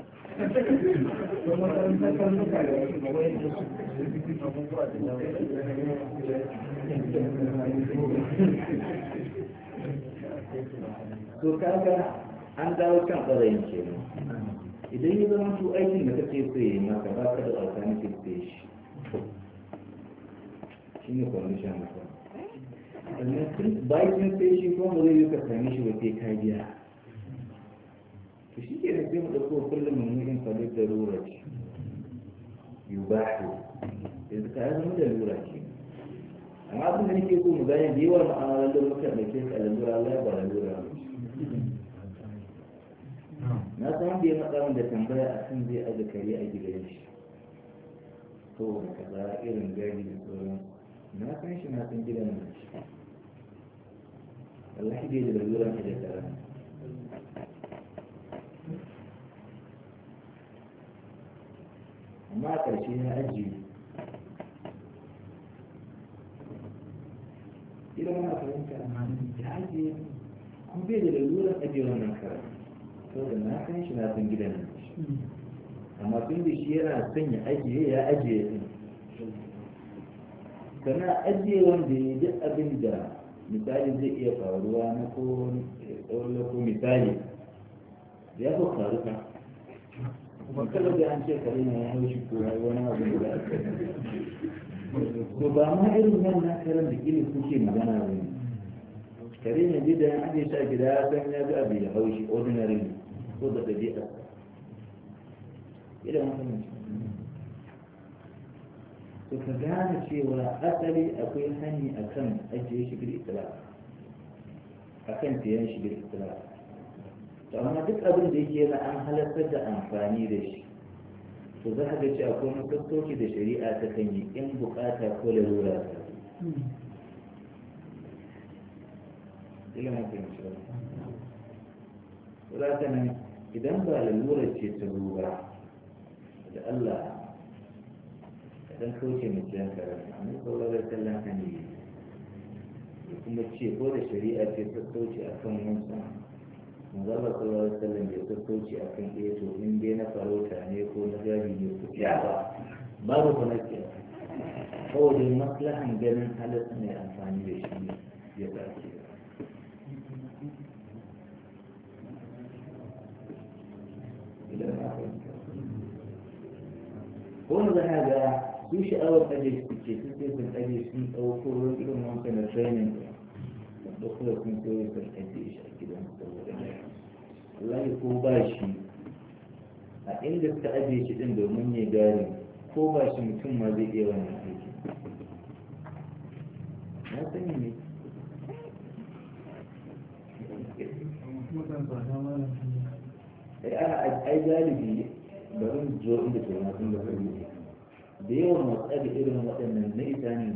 to kaga an dawo kan ɓarayin kenan idan ya zama su aikin da kake so ya maka ba ka da alternative sai shi shi ne condition maka sannan bayan sai shi kuma ba zai yi ka same shi ba sai ka biya to shi ke da sai mu ɗauko kullum mummunin falir da rura ce yubahu yanzu ka zama da lura ce amma abin da nake so mu gane da yawan ma'amalar da muka ɗauke ka da lura Allah ba da lura ba na san wanda ya matsa min da tambaya a kan zai aje kare a gidan shi to da kaza irin gari da sauran na san shi na san gidan nan shi wallahi dai da lura ne da kare amma a ƙarshe ya ajiye idan wani fahimta ya ajiye kuma bai da lalurar ajiye wannan kare saboda na san shi na san gidan nan amma tun da shi yana son ya ajiye ya ajiye din kana ajiye wanda ya duk abin da misali zai iya faruwa na ko tsawon ko misali ya fi faru ka kuma kala da an ce kare ne ya haushi ko wani abu da to ba ma irin wannan karen da kili kuke magana ba ne kare ne da ya ajiye shi a gida ya san ya ga abu ya haushi ordinary ko da ɗabi'a idan mutum to ka gane cewa asali akwai hanyar akan ajiye shi bil islam akan siyan shi bil islam to amma duk abin da yake yana an halartar da amfani da shi to za ka ga cewa akwai masassauci da shari'a ta kan yi in bukata ko lalura ta ilimin fahimci ba za ta nan idan ba lalura ce ta ruwa da Allah dan kauce mai jiyan karatu amma sauraron kallon hannu da kuma ce ko da shari'a ce ta kauce a kan wancan manzala sauraron kallon bai ta kauce a kan ɗaya to in dai na farauta ne ko na gari ne ku fiya ba babu ku na fiya kawai dai maslahan ganin halatta mai amfani da shi ya ɗauke idan na fahimta wani za ga su sha'awar aje su ke sun sai sun aje sun ɗauko ruwan irin wanka na training da kuma sun koyi sun aje shi a gidan saboda wallahi ko ba shi a inda suka aje shi din domin ya gari ko ba shi mutum ma zai iya wannan aiki na sani ne ai galibi bari zo inda ke masu da kari da yawan masu da irin waɗannan na ita ne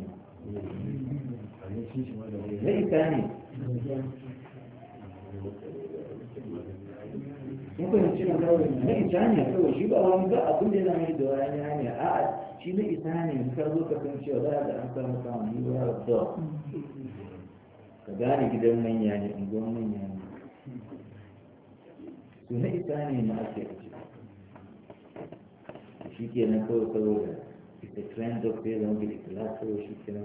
na ita ne sun fahimci na kawai na ita ne kawai shi ba wani ba abin da yana mai da wani hanya a shi na ita ne ka zo ka san cewa za ga an samu samun yi wa da ka gane gidan manya ne unguwan manya ne to na ita ne ma ake da shi ke nan kawai saboda ita trend of sai zama gida kila kawai shi ke nan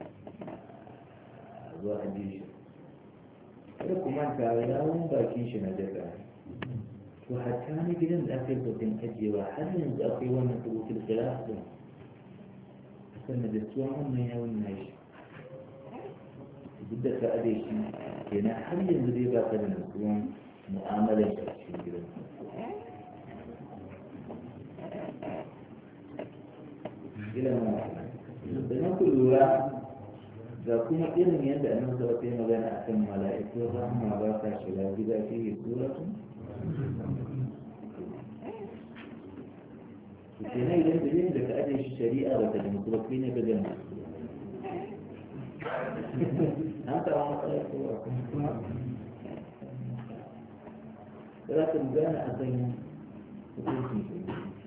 zuwa a ji shi kada kuma ta yawon bakin shi na daga to hatta na gidan da aka yi sautin ajiyewa har yanzu akwai wannan sabotin kila din sannan da tuwon wannan yawon na shi duk da ka aje shi kenan har yanzu dai ba ka da nutsuwan mu'amalar shi a cikin gidan ilimin da na ku lura ga kuma irin yadda annabi sallallahu alaihi magana akan mala'iku rahma ba ta shiga gida fihi suratu kenan idan da yin da ka aje shi shari'a ba ta da mutu ba kai ne ka gani an samu matsala ko ba kuma za ka gane a kan hukuncin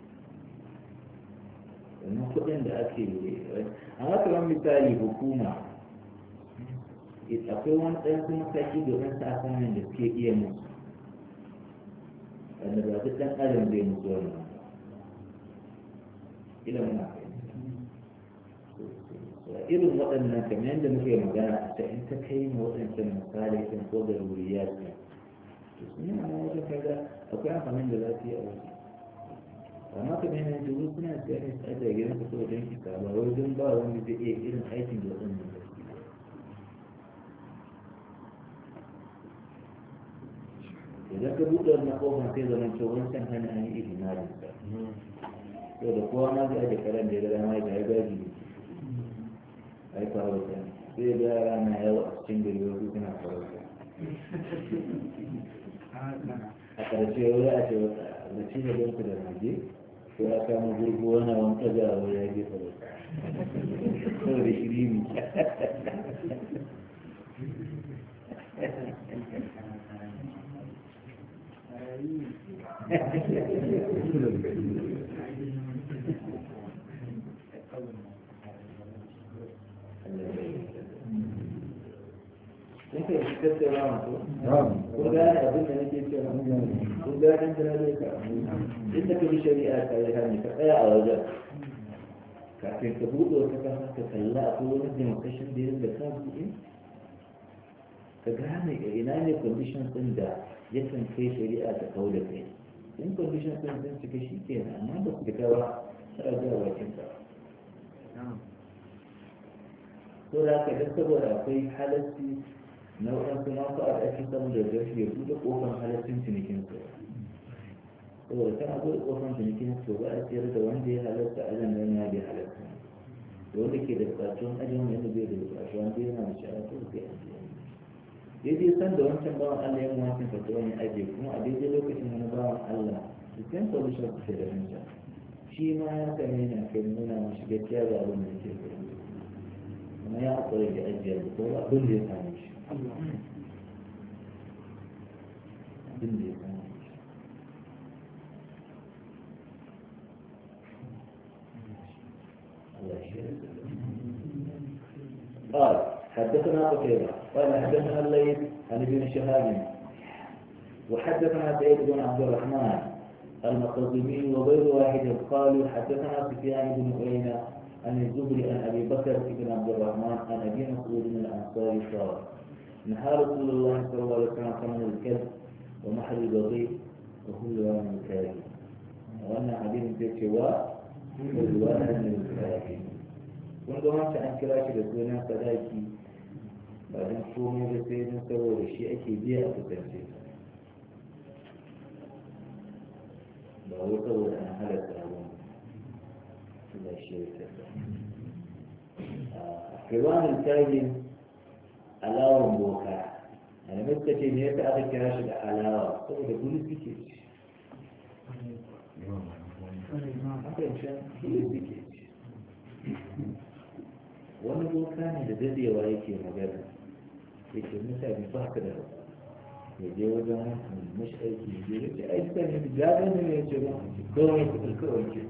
wannan kudin da ake yi amma kamar misali hukuma akwai wani ɗan kuma saki domin sa sanin da suke iya musu wanda ba duk ɗan adam zai musu wannan ilimin na irin waɗannan kamar yadda muke magana a ta in ta kai ma waɗancan misali kan ko da wuriya ce to sun yi amma wajen kaga akwai amfanin da za su yi a wasu amma kamar yadda yanzu suna siya ne su ajiye gidan su kawai don kisa ba wai don ba wanda zai iya irin aikin da waɗannan da su idan ka buɗe wannan ƙofar sai zama cewa wancan hana an yi ihimari yau da kowa ma zai ajiye karen da ya gada ma ya ga gaji ne ai farauta sai ga yara na yawa a cikin gari wasu suna farauta a ƙarshe wani a ce da ci da ganku da rage ko ya kama gurgu wani wani ƙazawa ya ge farauta saboda shiri ne Nake tattauna masu ko gane abin da nake cewa ko gane da zai ka inda ka bi shari'a ka yi hannu ka tsaya a wajen kafin ka buɗe wata kasa ka kalla a kowane demonstration da yadda ka buɗe ka gane ina ne conditions ɗin da yakan kai shari'a ta kawo da kai in conditions ɗin sun cika shi ke amma ba su cika ba sai a zuwa bakin ka to da haka dan saboda akwai halarci na waɗansu masu a ake samun da gashi ya buɗe ƙofar halaccin cinikin su saboda kana buɗe ƙofar cinikin su ba a siyar da wanda ya halarta ajin nan ya bai halarta da wanda ke da buƙatuwan ajin wanda bai da buƙatuwan wanda yana da shara ko sai a siya ya je san da wancan bawan Allah ya muwancin fatuwa ne aje kuma a daidai lokacin wani bawan Allah the same solution ku da wancan shi ma ya same ni a kai nuna mashi gaskiya ga abin da ke kai kuma ya haƙura da ajiyar da kowa abin da ya same shi abin da ya same shi Allah shi قال حدثنا قتيبة قال حدثنا الليث عن ابن شهاب وحدثنا سعيد بن عبد الرحمن المقدمي وغير واحد قالوا حدثنا سفيان بن عيينة عن الزهري عن ابي بكر بن عبد الرحمن عن ابي مسعود بن الانصاري قال نهى رسول الله صلى الله عليه وسلم ثمن الكلب ومحل البغي وكل يوم الكاذب وان حديث في سواه والوان الكاذب kun ga wancan an kira shi da sunan sadaki ba don komai da sai don saboda shi ake biya a kusance ba wai saboda an halatta abin da shi ya tafi kiwanin tarihin alawan boka a da suka ce ne yasa aka kira shi da alawa saboda bulu suke ci wani boka ne da dadewa yake magana yake mutane ba ka da ya je wajen hankali mashi aiki ya je ya ce aiki kan yadda jaɗin ne ya ce ba kawai kuɗin kawai ke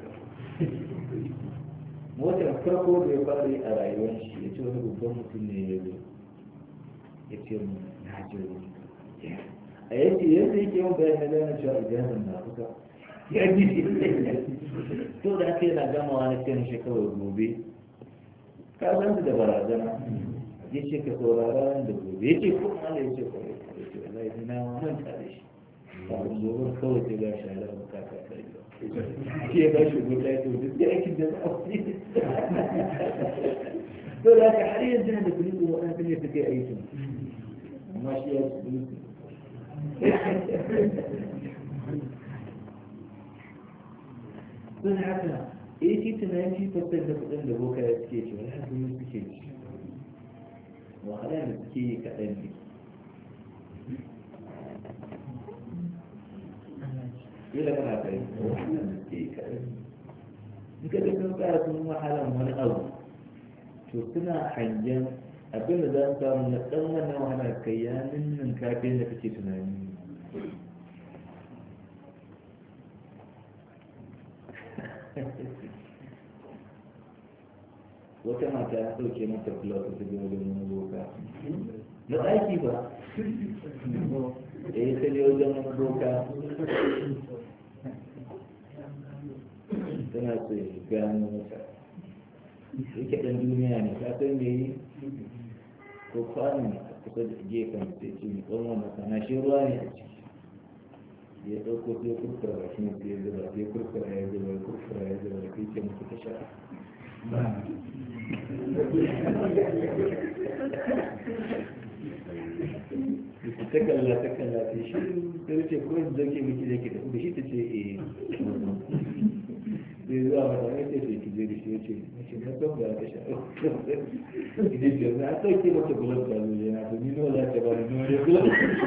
motar farko da ya fara yi a rayuwar shi ya ce wani babban mutum ne ya zo ya ce mu na je wani a yake yadda yake yawan bayan na gane cewa ijazin na kusa ya ji shi to da aka yana gamawa na ce shi kawai gobe ka san su da barazana ya ce ka saurara da gobe ya ce kuma ala ya ce kawai ya ce wala ya na manta da shi kafin gobe kawai sai ga shara ba ka ka ka shi ya ba shi gobe ya ce duk da aikin da za a fi to da aka har yanzu da kuliku waɗansu ne suka yi aikin amma shi ya su kuliku sun haka eighty to ninety percent da kudin da boka ya suke ci wani hannu suke ci wahala da suke yi kaɗan ne yi da kana kai wahala da suke yi kaɗan ne in ka da sun tsara sun wahalan wani abu to suna hangen abin da za su samu na ɗan wannan wahala kai ya ninnin kafin da kake tunani wata mata ya ɗauke mata fulauta ta biyo wajen wani boka na ɗaki ba da ya ta biyo wajen wani boka tana so ya gano mata yake ɗan duniya ne ta san me yi ko kwanan a kusa da gefen sai ce mai ɗan wani sana shi ruwa ne a ciki ya ɗauko sai kurkura ba shi ne sai ya zuba sai kurkura ya zuba kurkura ya zuba da kai ce musu ta sha ta kalla ta kalla ta shi ta wuce ko yanzu zauke miki da ke tafi da shi ta ce eh sai zuwa mata mai ce ce ki je da shi ya ce mace na son ba ta sha idan ce na sauke mata gulab ta zo yana to ni nawa za ta ba ni nawa ne gulab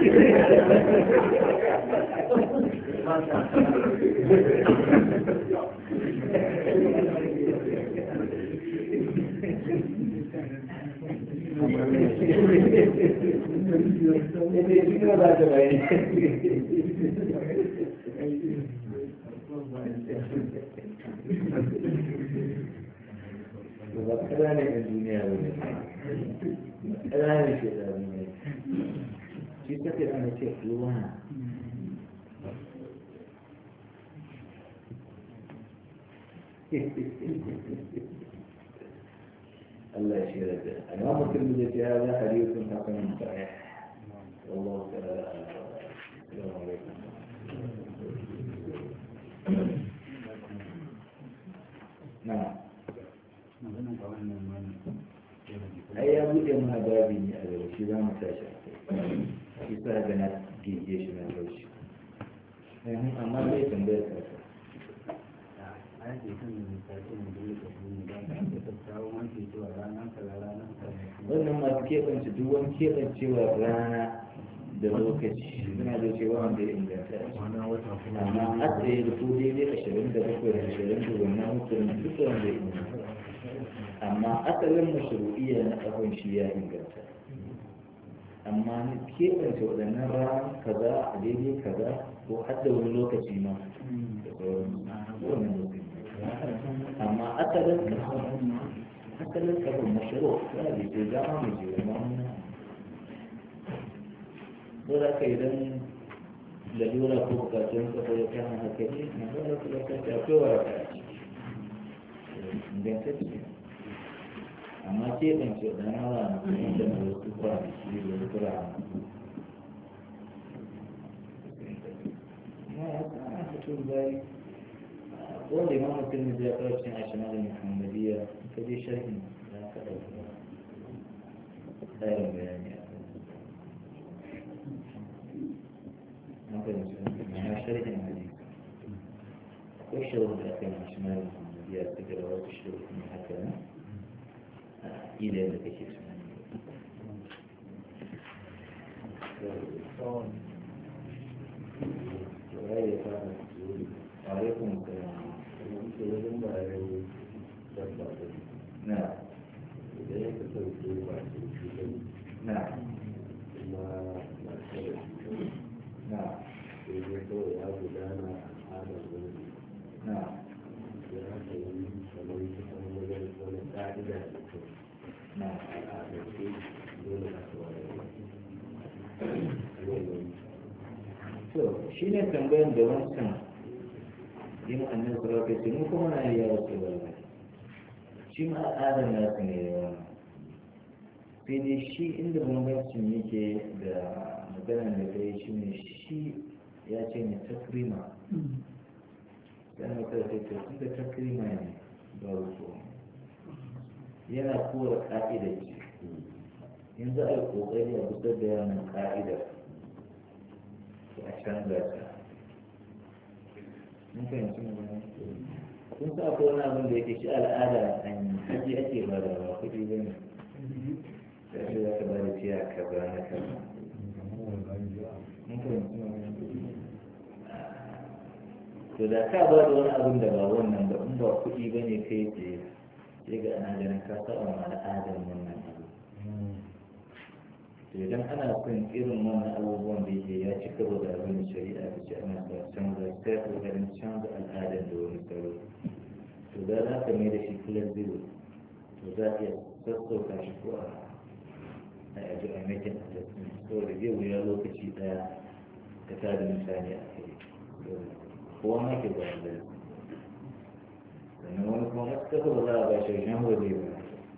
ƙananan yan duniya ba ne ƙananan shekaru ne shi take ana ce ruwa الله يشهد به الإمام الترمذي في هذا حديث حسن صحيح والله تعالى السلام عليكم نعم أي أبو جمع بابي أبو شيء ما تاشى كيف هذا ناس جيش من الوش هم أما ليه تنبيه wannan masu keɓance duk wani keɓancewa rana da lokaci suna da cewa wanda ya inganta amma a tsaye da ko daidai ashirin da bakwai da ashirin da wannan hukumin duk wanda ya inganta amma asalin mashru'iyya na ƙahon shi ya inganta amma ni keɓance waɗannan rana kaza a daidai kaza ko har da wani lokaci ma da sauran wannan lokaci amma asalin asalin kafin mashiro ya da ke zama mai jiwa ma'amuna ko da ka idan lalura ko bukatun kafa ya kama hankali na zara su zaka ta akwai waraka a ciki ingantacce amma ke ban ce da na wa na kuma da na wasu kwanaki da wasu rana ma ya kama fito bari wanda imam mutum ya kawo cikin ashirin da muhammadiyya ka je sharhin tsarin bayani a kan na sharhin hadisi akwai shirin da aka yi mashi mara ya suka da wasu shirin ne haka nan a ilayen da kake tunani ya fara alaikun na idan ya kasance ba na kuma na kawai na sai kawai ya gudana a adar wani na ya haka yi kamar kusan wajen wani ƙa'ida da kyau na al'adarci dole na kawai to shi ne tambayan da wancan yin annan sarauta ce mu kuma na yi yawa ce wallahi shi ma al'adar nasu ne yawa sai dai shi inda bambancin yake da maganar da kai shi ne shi ya ce ne takrima sai na kada sai ce tun da takrima ne ba rufu yana kora ka'idar ce yanzu a yi kokari a fitar da yawan ka'idar a canza ta mun fahimci magana kun sa akwai wani abin da yake shi al'ada an yi haji ake ba da ba kuɗi ba ne sai za ka ba da ciya kaza na kaza mun fahimci magana to da ka ba da wani abin da ba wannan ba in ba kuɗi ba ne kai tsaye sai ga ana ganin ka saba ma al'adar wannan abu to idan ana son irin wannan abubuwan da yake ya ci karo da abin da shari'a ta ce ana son canza sai kokarin canza al'adar da wani tsaro to da za ka mai da shi flexible to za a iya sassauka shi ko a a yaji a makin adjustment saboda zai wuya lokaci daya ka tada misali a kai kowa ma ke ba da sannan wani kuma masu kasa ba za a ba shi shan waje ba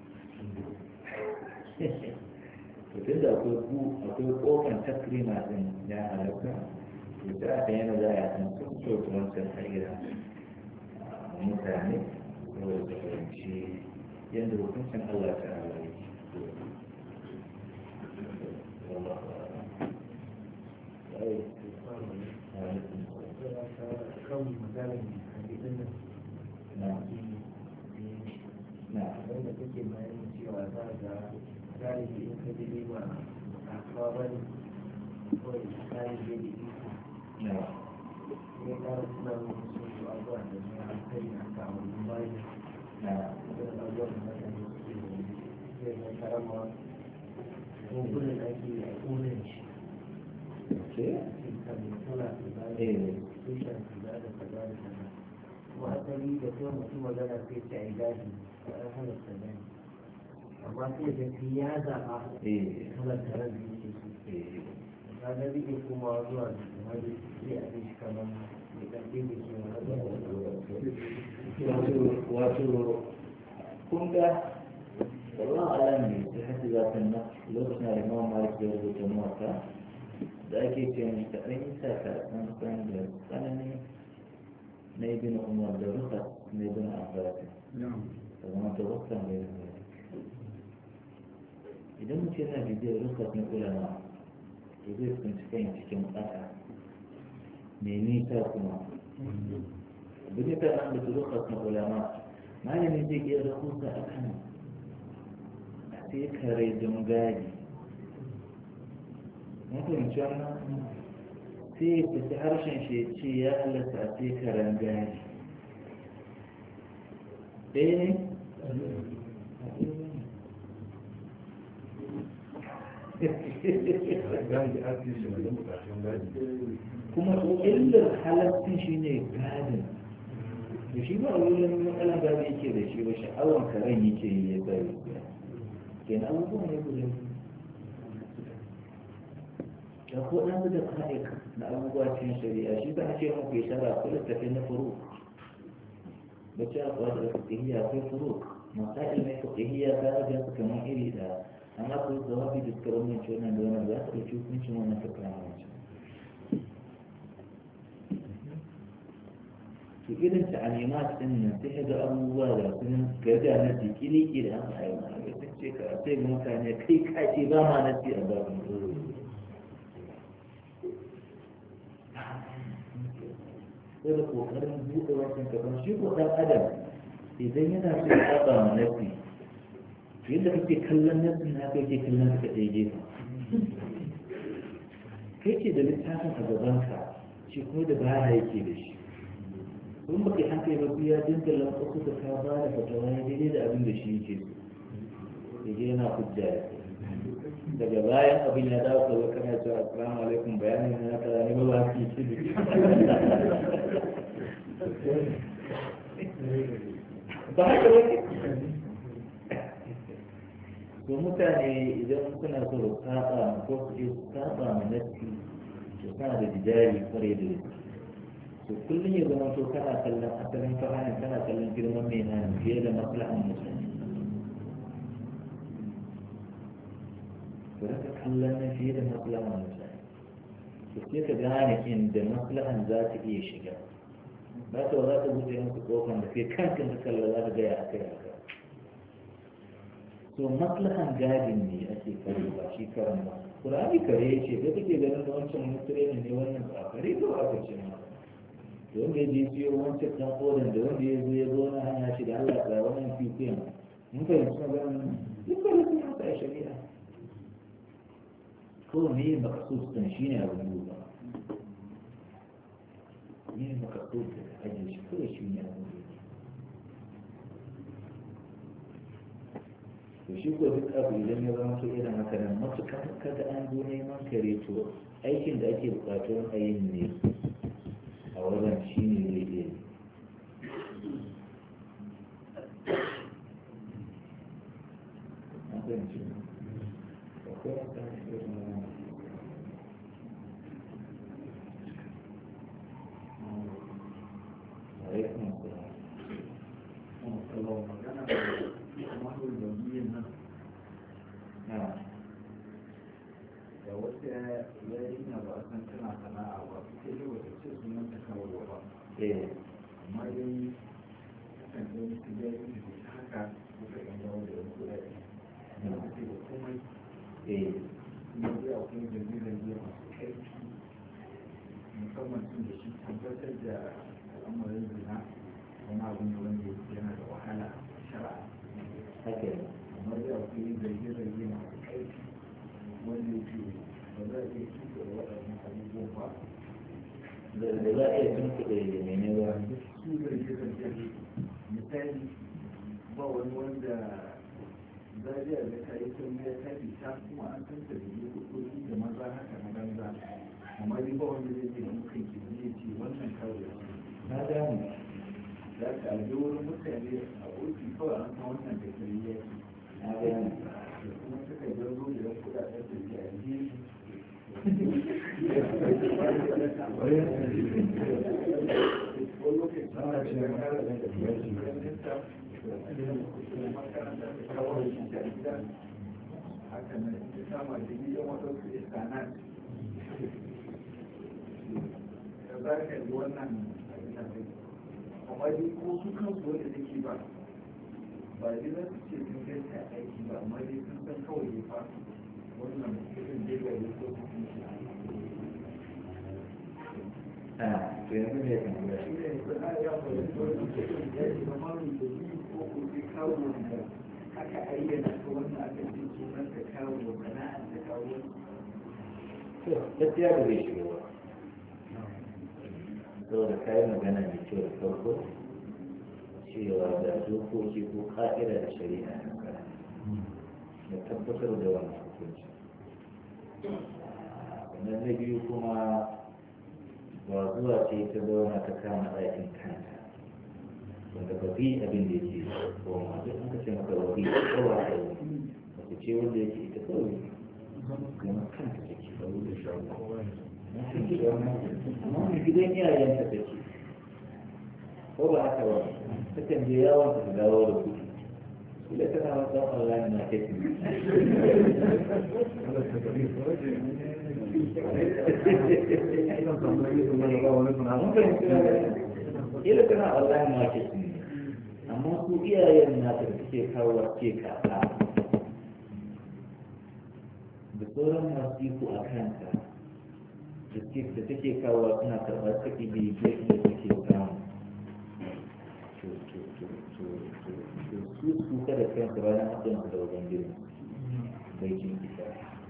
tun da akwai ku akwai kofan takrima din ya halatta to da aka yana za a san sun so wancan hanyar mutane saboda ta fahimci yadda hukuncin Allah ta ala yake kan maganin hadisin na na wanda take bayanin cewa za ga galibi in ka ji ba kasuwa ba ne kawai galibi da iko na ya kara suna mutu sun su abuwa da na hankali a kawo bayan na da abuwa da mutane suke da zai zai karama gungunan ake a kunan shi ke cikin kan tana da bayan eh tushen kaza da kaza da kaza kuma asali da kuma mutum magana sai ce a yi gadi a ɗan halatta gani amma sai da shi ya zaɓa eh halatta ran da yake so eh ka ga zai iya komawa zuwa da wani sai a shi kamar da ƙarfi da ke wato wato kun ga wallah alam ne ta hasi za ta na lokacin da imam malik ya rubuta mawata da ake ce mai kaɗan yi sa ka san san da tsanani na ibn umar da rufa na ibn abbas da zama ta rufa ne da idan mutum yana bibiyar rufa na ulama to zai tsinci kan cikin ƙasa mai nisa kuma abin da an da rufa na ulama malami zai iya rahusa a kan a sai kare don gadi mutunci wannan sai ya fita harshen shi ce ya halatta a sai karen gadi ɗaya ne? kuma illar halattun shi ne gadin da shi ba a wurin matsalan gadi yake da shi ba sha'awar karen yake yi ya zai kenan abubuwan ne gudun da ko ɗan da ka'ik na abubuwa cikin shari'a shi ba a ce muku ya shara ko littafi na furu ba ce a kuwa da fakihiyya akwai furu masail mai fakihiyya ta ajiyar su kamar iri da amma ko zawabi da suka wannan ce wannan da wannan za su ɗauki hukuncin wannan ta kama wancan to irin ta animat din nan sai ga abubuwa da sun gaza na jikini ke da haka ayi ma ga sun ce ka sai ga mutane kai kace ba ma nasi a ba sai da kokarin buɗe wancan kaban shi ko dan adam idan yana so ya saba ma nasi yadda kake kallon nasin na haka yake kallon ka ɗaya gefen kai ce da littafin a gabanka shi kuma da baya yake da shi kun baka yi hankali ba ya dinga lankwasa da ka ba da fatawa ya daidai da abin da shi yake so ya yana hujja ya daga bayan abin ya dawo ka zo kana cewa assalamu alaikum bayanin na kaza ne ba ba ki ci ba haka ba to mutane idan suna so su saba ko su je su saba ma nafsi to kana da jidari kware da gaske to kullum ya zama to kana kallon asalin fahimta kana kallon girman mai nan fiye da maslahan mutane to raka kallon nan fiye da maslahan mutane to sai ka gane inda maslahan za ta iya shiga ba ta za ta buɗe musu kofan da kai kankan ka kalla za ka gaya a kai a kai to maslahan gadin ne ake kare ba shi karan ba Qur'ani kare ya ce kai kake ganin da wancan mutane ne wannan ba kare to aka ce ma da wanda ya je siyo wancan dan kodan da wanda ya zo ya zo na hanya shi da Allah ga wannan fifiyan mun fahimci maganar duk da su ya sa shari'a ko ne maksus din shine abin duba ne maksus da ajin shi ko shine abin duba to shi ko duk abu idan ya zama to irin haka nan matuƙar kada an zo neman kare to aikin da ake buƙatar a yin ne a wajen shi ne zai iya amma dai kan yi su da yi da haka suka yi dawo da wasu kuɗaɗe da su ce da komai kuma dai akwai zarge-zarge masu ƙarfi musamman sun da shi tabbatar da al'amarin zina wani abu ne wanda yana da wahala shara'a amma dai akwai zarge-zarge masu ƙarfi wanda yake ba za a iya tuka da waɗannan abubuwan ba da za a iya tunkuɗe mene ba su zarge-zarge misali ba wani wanda zariya da ta yi sun ya tafi ta kuma an san ta da yi kuɗi da maza haka na banza amma dai ba wanda zai ce muka ke zai ce wannan kawai na gani za ka aje wurin mutane a ofi kawai an san wannan da kare ya ce na gani da kuma suka zargo da yan kuɗaɗen da ke aje haka nan ya sama da gidan waɗansu istanat da za ka yi wannan amma dai ko su kansu wanda take ba ba dai za su ce sun ganta aiki ba amma dai sun san kawai ya fa wannan irin jirga da so su fi shi a to yanzu ne kan gura shi ne sana ya faru da wani cikin ya yi zama mai da yi ko ko sai kawo da aka ayyana ta wannan aka ce sunan ta kawo sana'ar ta kawo to gaskiya ba zai shiga ba saboda kayan magana mai kyau da farko cewa da dokoki ko ka'ida da shari'a da tabbatar da wannan hukunci wannan na biyu kuma ba zuwa ce ta zauna ta kama ɗakin kanta wanda ba bi abin da yake ko ma duk an kace maka ba bi kowa da wani wata ce wanda yake ita kawai kuma kanta take ba wanda shi amma mai gidan iyayen ta take ko ba haka ba takan je yawon ta dawo da kuɗi kila tana wata online na take kila kana online market ne amma su iyayen nata da suke kawo ke kasa da sauran masu iko a kanta da take kawo suna karɓar saki biyu da take samu su su kada kansu bayan haɗin da wajen girma bai jin isa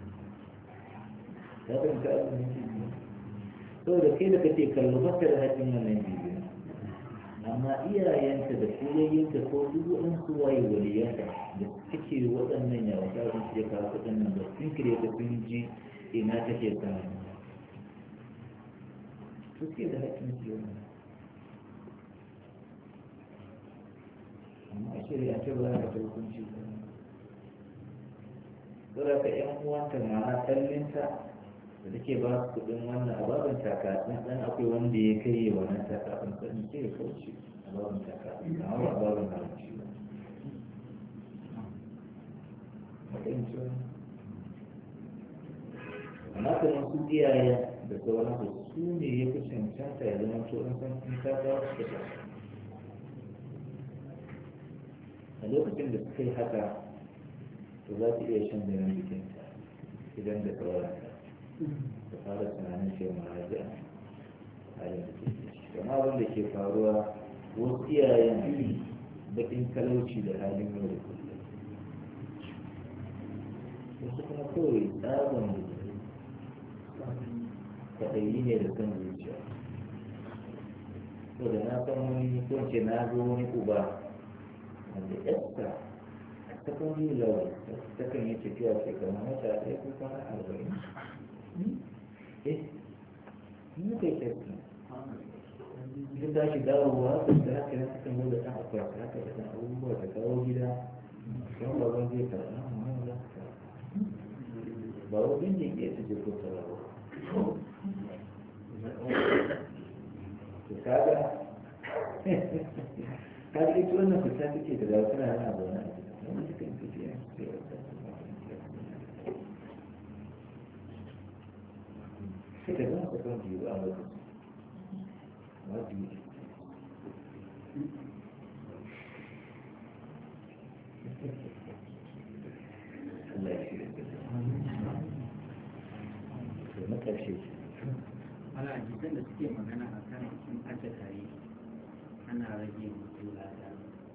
ya fahimta abin da so da kai da kake kallo baka da haƙin wannan biyu amma iyayenta da koyayyenta ko duk waɗansu waye waliyanta da suke waɗannan yawon ƙarfin su ya kawo kuɗin nan da sun kire ta sun ji ina take samu su ke da haƙin su yau amma a shirya ce ba za ka hukunci ba saboda ka ƴan uwanta ma'ana tsallinta da take ba su kudin wannan ababen takatun dan akwai wanda ya kai wannan takatun sani sai ya kauce ababen takatun amma ba ababen haramci ba amma kuma su iyaye da sauransu su ne ya fi cancanta ya zama to in san sun ta ba su da a lokacin da suka yi haka to za su iya shan jinin jikinta idan da sauransa da fara tunanin ce maraja halin da ke ciki amma abin da ke faruwa wasu iyayen bakin talauci da halin yau da kullum wasu kuma kawai tsaban kwaɗayi ne da kan zuciya so da na san wani ko ce na zo wani uba wanda yasta ta kan yi lawa ta kan yi tafiya shekaru mata ɗaya ko kwana arba'in eh mu kai tafiya duk da shi dawowa da haka na cikin wanda ta akwai haka da ɗan abubuwa ta kawo gida don baban zai karɓa amma za ka ba wajen da ke tuje ko ta rawa to kaga kaga ita wannan fita take da dawo tana yana zaune a gida wani suka yi tafiya sai wata sai da zama kwaton biyu a lokacin ma biyu Allah ya shi da to na ƙarshe ana jikin da suke magana a kan sun ajiye tare ana rage mutu lada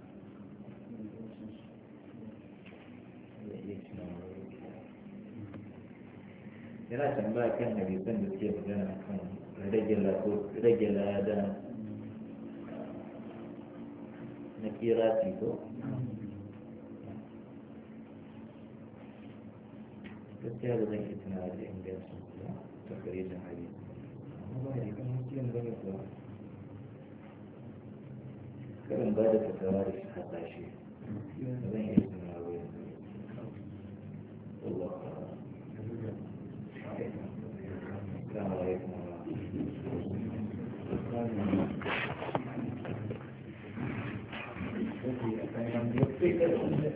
yana tambaya kan hadisan da suke magana kan rage lada na kirati ko gaskiya da zan yi tunawa da ingancin kuwa ta kare da hadisi amma ba hadisan musulun ba ne kuwa karin ba da fatawa da shi hasashe da zan yi tunawa da yanzu Allah السلام عليكم ورحمة الله وبركاته.